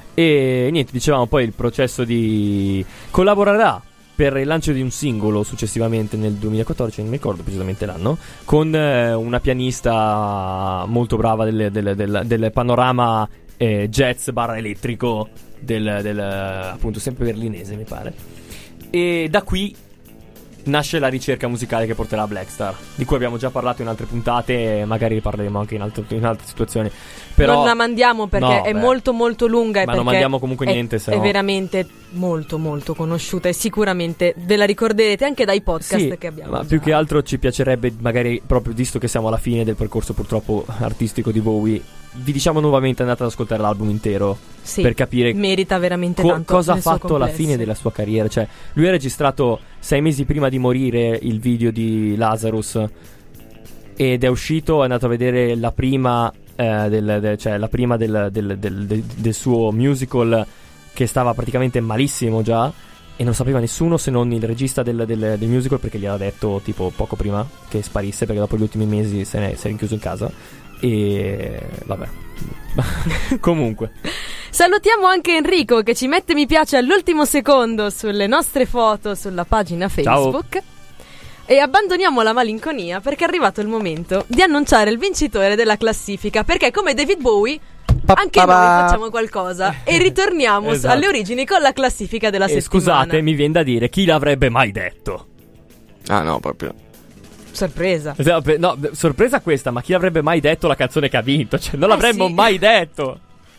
E niente, dicevamo poi il processo di collaborerà per il lancio di un singolo successivamente nel 2014, non mi ricordo precisamente l'anno, con una pianista molto brava del panorama jazz barra elettrico del appunto sempre berlinese, mi pare. E da qui nasce la ricerca musicale che porterà a Blackstar, di cui abbiamo già parlato in altre puntate e magari parleremo anche in altre situazioni. Però non la mandiamo perché no, è beh. molto molto lunga e Ma non perché mandiamo comunque niente, se è no- veramente molto molto conosciuta e sicuramente ve la ricorderete anche dai podcast sì, che abbiamo ma già. più che altro ci piacerebbe magari, proprio visto che siamo alla fine del percorso purtroppo artistico di Bowie, vi diciamo nuovamente andate ad ascoltare l'album intero, Sì, per capire merita veramente tanto cosa ha nel suo fatto alla complesso. fine della sua carriera. Cioè, lui ha registrato 6 mesi prima di morire il video di Lazarus ed è uscito, è andato a vedere la prima la prima del suo musical, che stava praticamente malissimo già e non sapeva nessuno se non il regista del musical, perché gli aveva detto tipo poco prima che sparisse, perché dopo gli ultimi mesi si è rinchiuso in casa. E vabbè. Comunque Salutiamo anche Enrico che ci mette mi piace all'ultimo secondo sulle nostre foto sulla pagina Facebook. E abbandoniamo la malinconia perché è arrivato il momento di annunciare il vincitore della classifica, perché come David Bowie anche noi facciamo qualcosa e ritorniamo Esatto. alle origini con la classifica della settimana. scusate, mi viene da dire, chi l'avrebbe mai detto? Ah no, proprio. Sorpresa. No, sorpresa questa, ma chi avrebbe mai detto la canzone che ha vinto? Cioè, non l'avremmo sì. mai detto.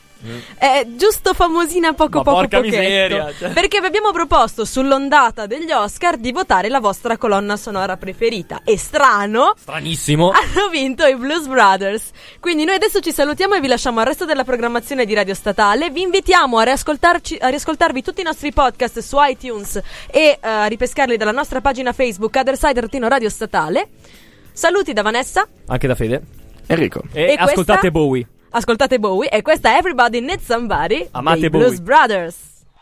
È giusto famosina poco Ma poco porca pochetto. miseria, cioè. Perché vi abbiamo proposto sull'ondata degli Oscar di votare la vostra colonna sonora preferita. E strano, Stranissimo. hanno vinto i Blues Brothers. Quindi noi adesso ci salutiamo e vi lasciamo al resto della programmazione di Radio Statale. Vi invitiamo a riascoltarvi tutti i nostri podcast su iTunes e a ripescarli dalla nostra pagina Facebook Otherside-Radio Statale. Saluti da Vanessa. Anche da Fede. Enrico. E questa? ascoltate Bowie. Ascoltate Bowie e questa è Everybody Needs Somebody Amate dei Bowie. Blues Brothers.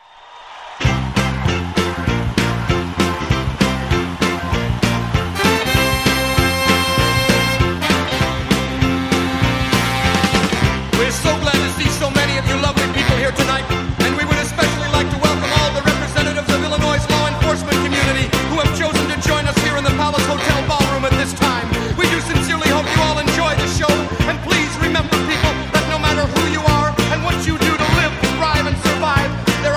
We're so glad to see so many of you lovely people here tonight, and we would especially like to welcome all the representatives of Illinois' law enforcement community who have chosen to join us here in the Palace Hotel Ballroom at this time. We do sincerely hope you all enjoy the show, and please remember, people, that no matter who you are and what you do to live, thrive, and survive, there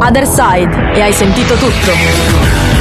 Other Side, e hai sentito tutto.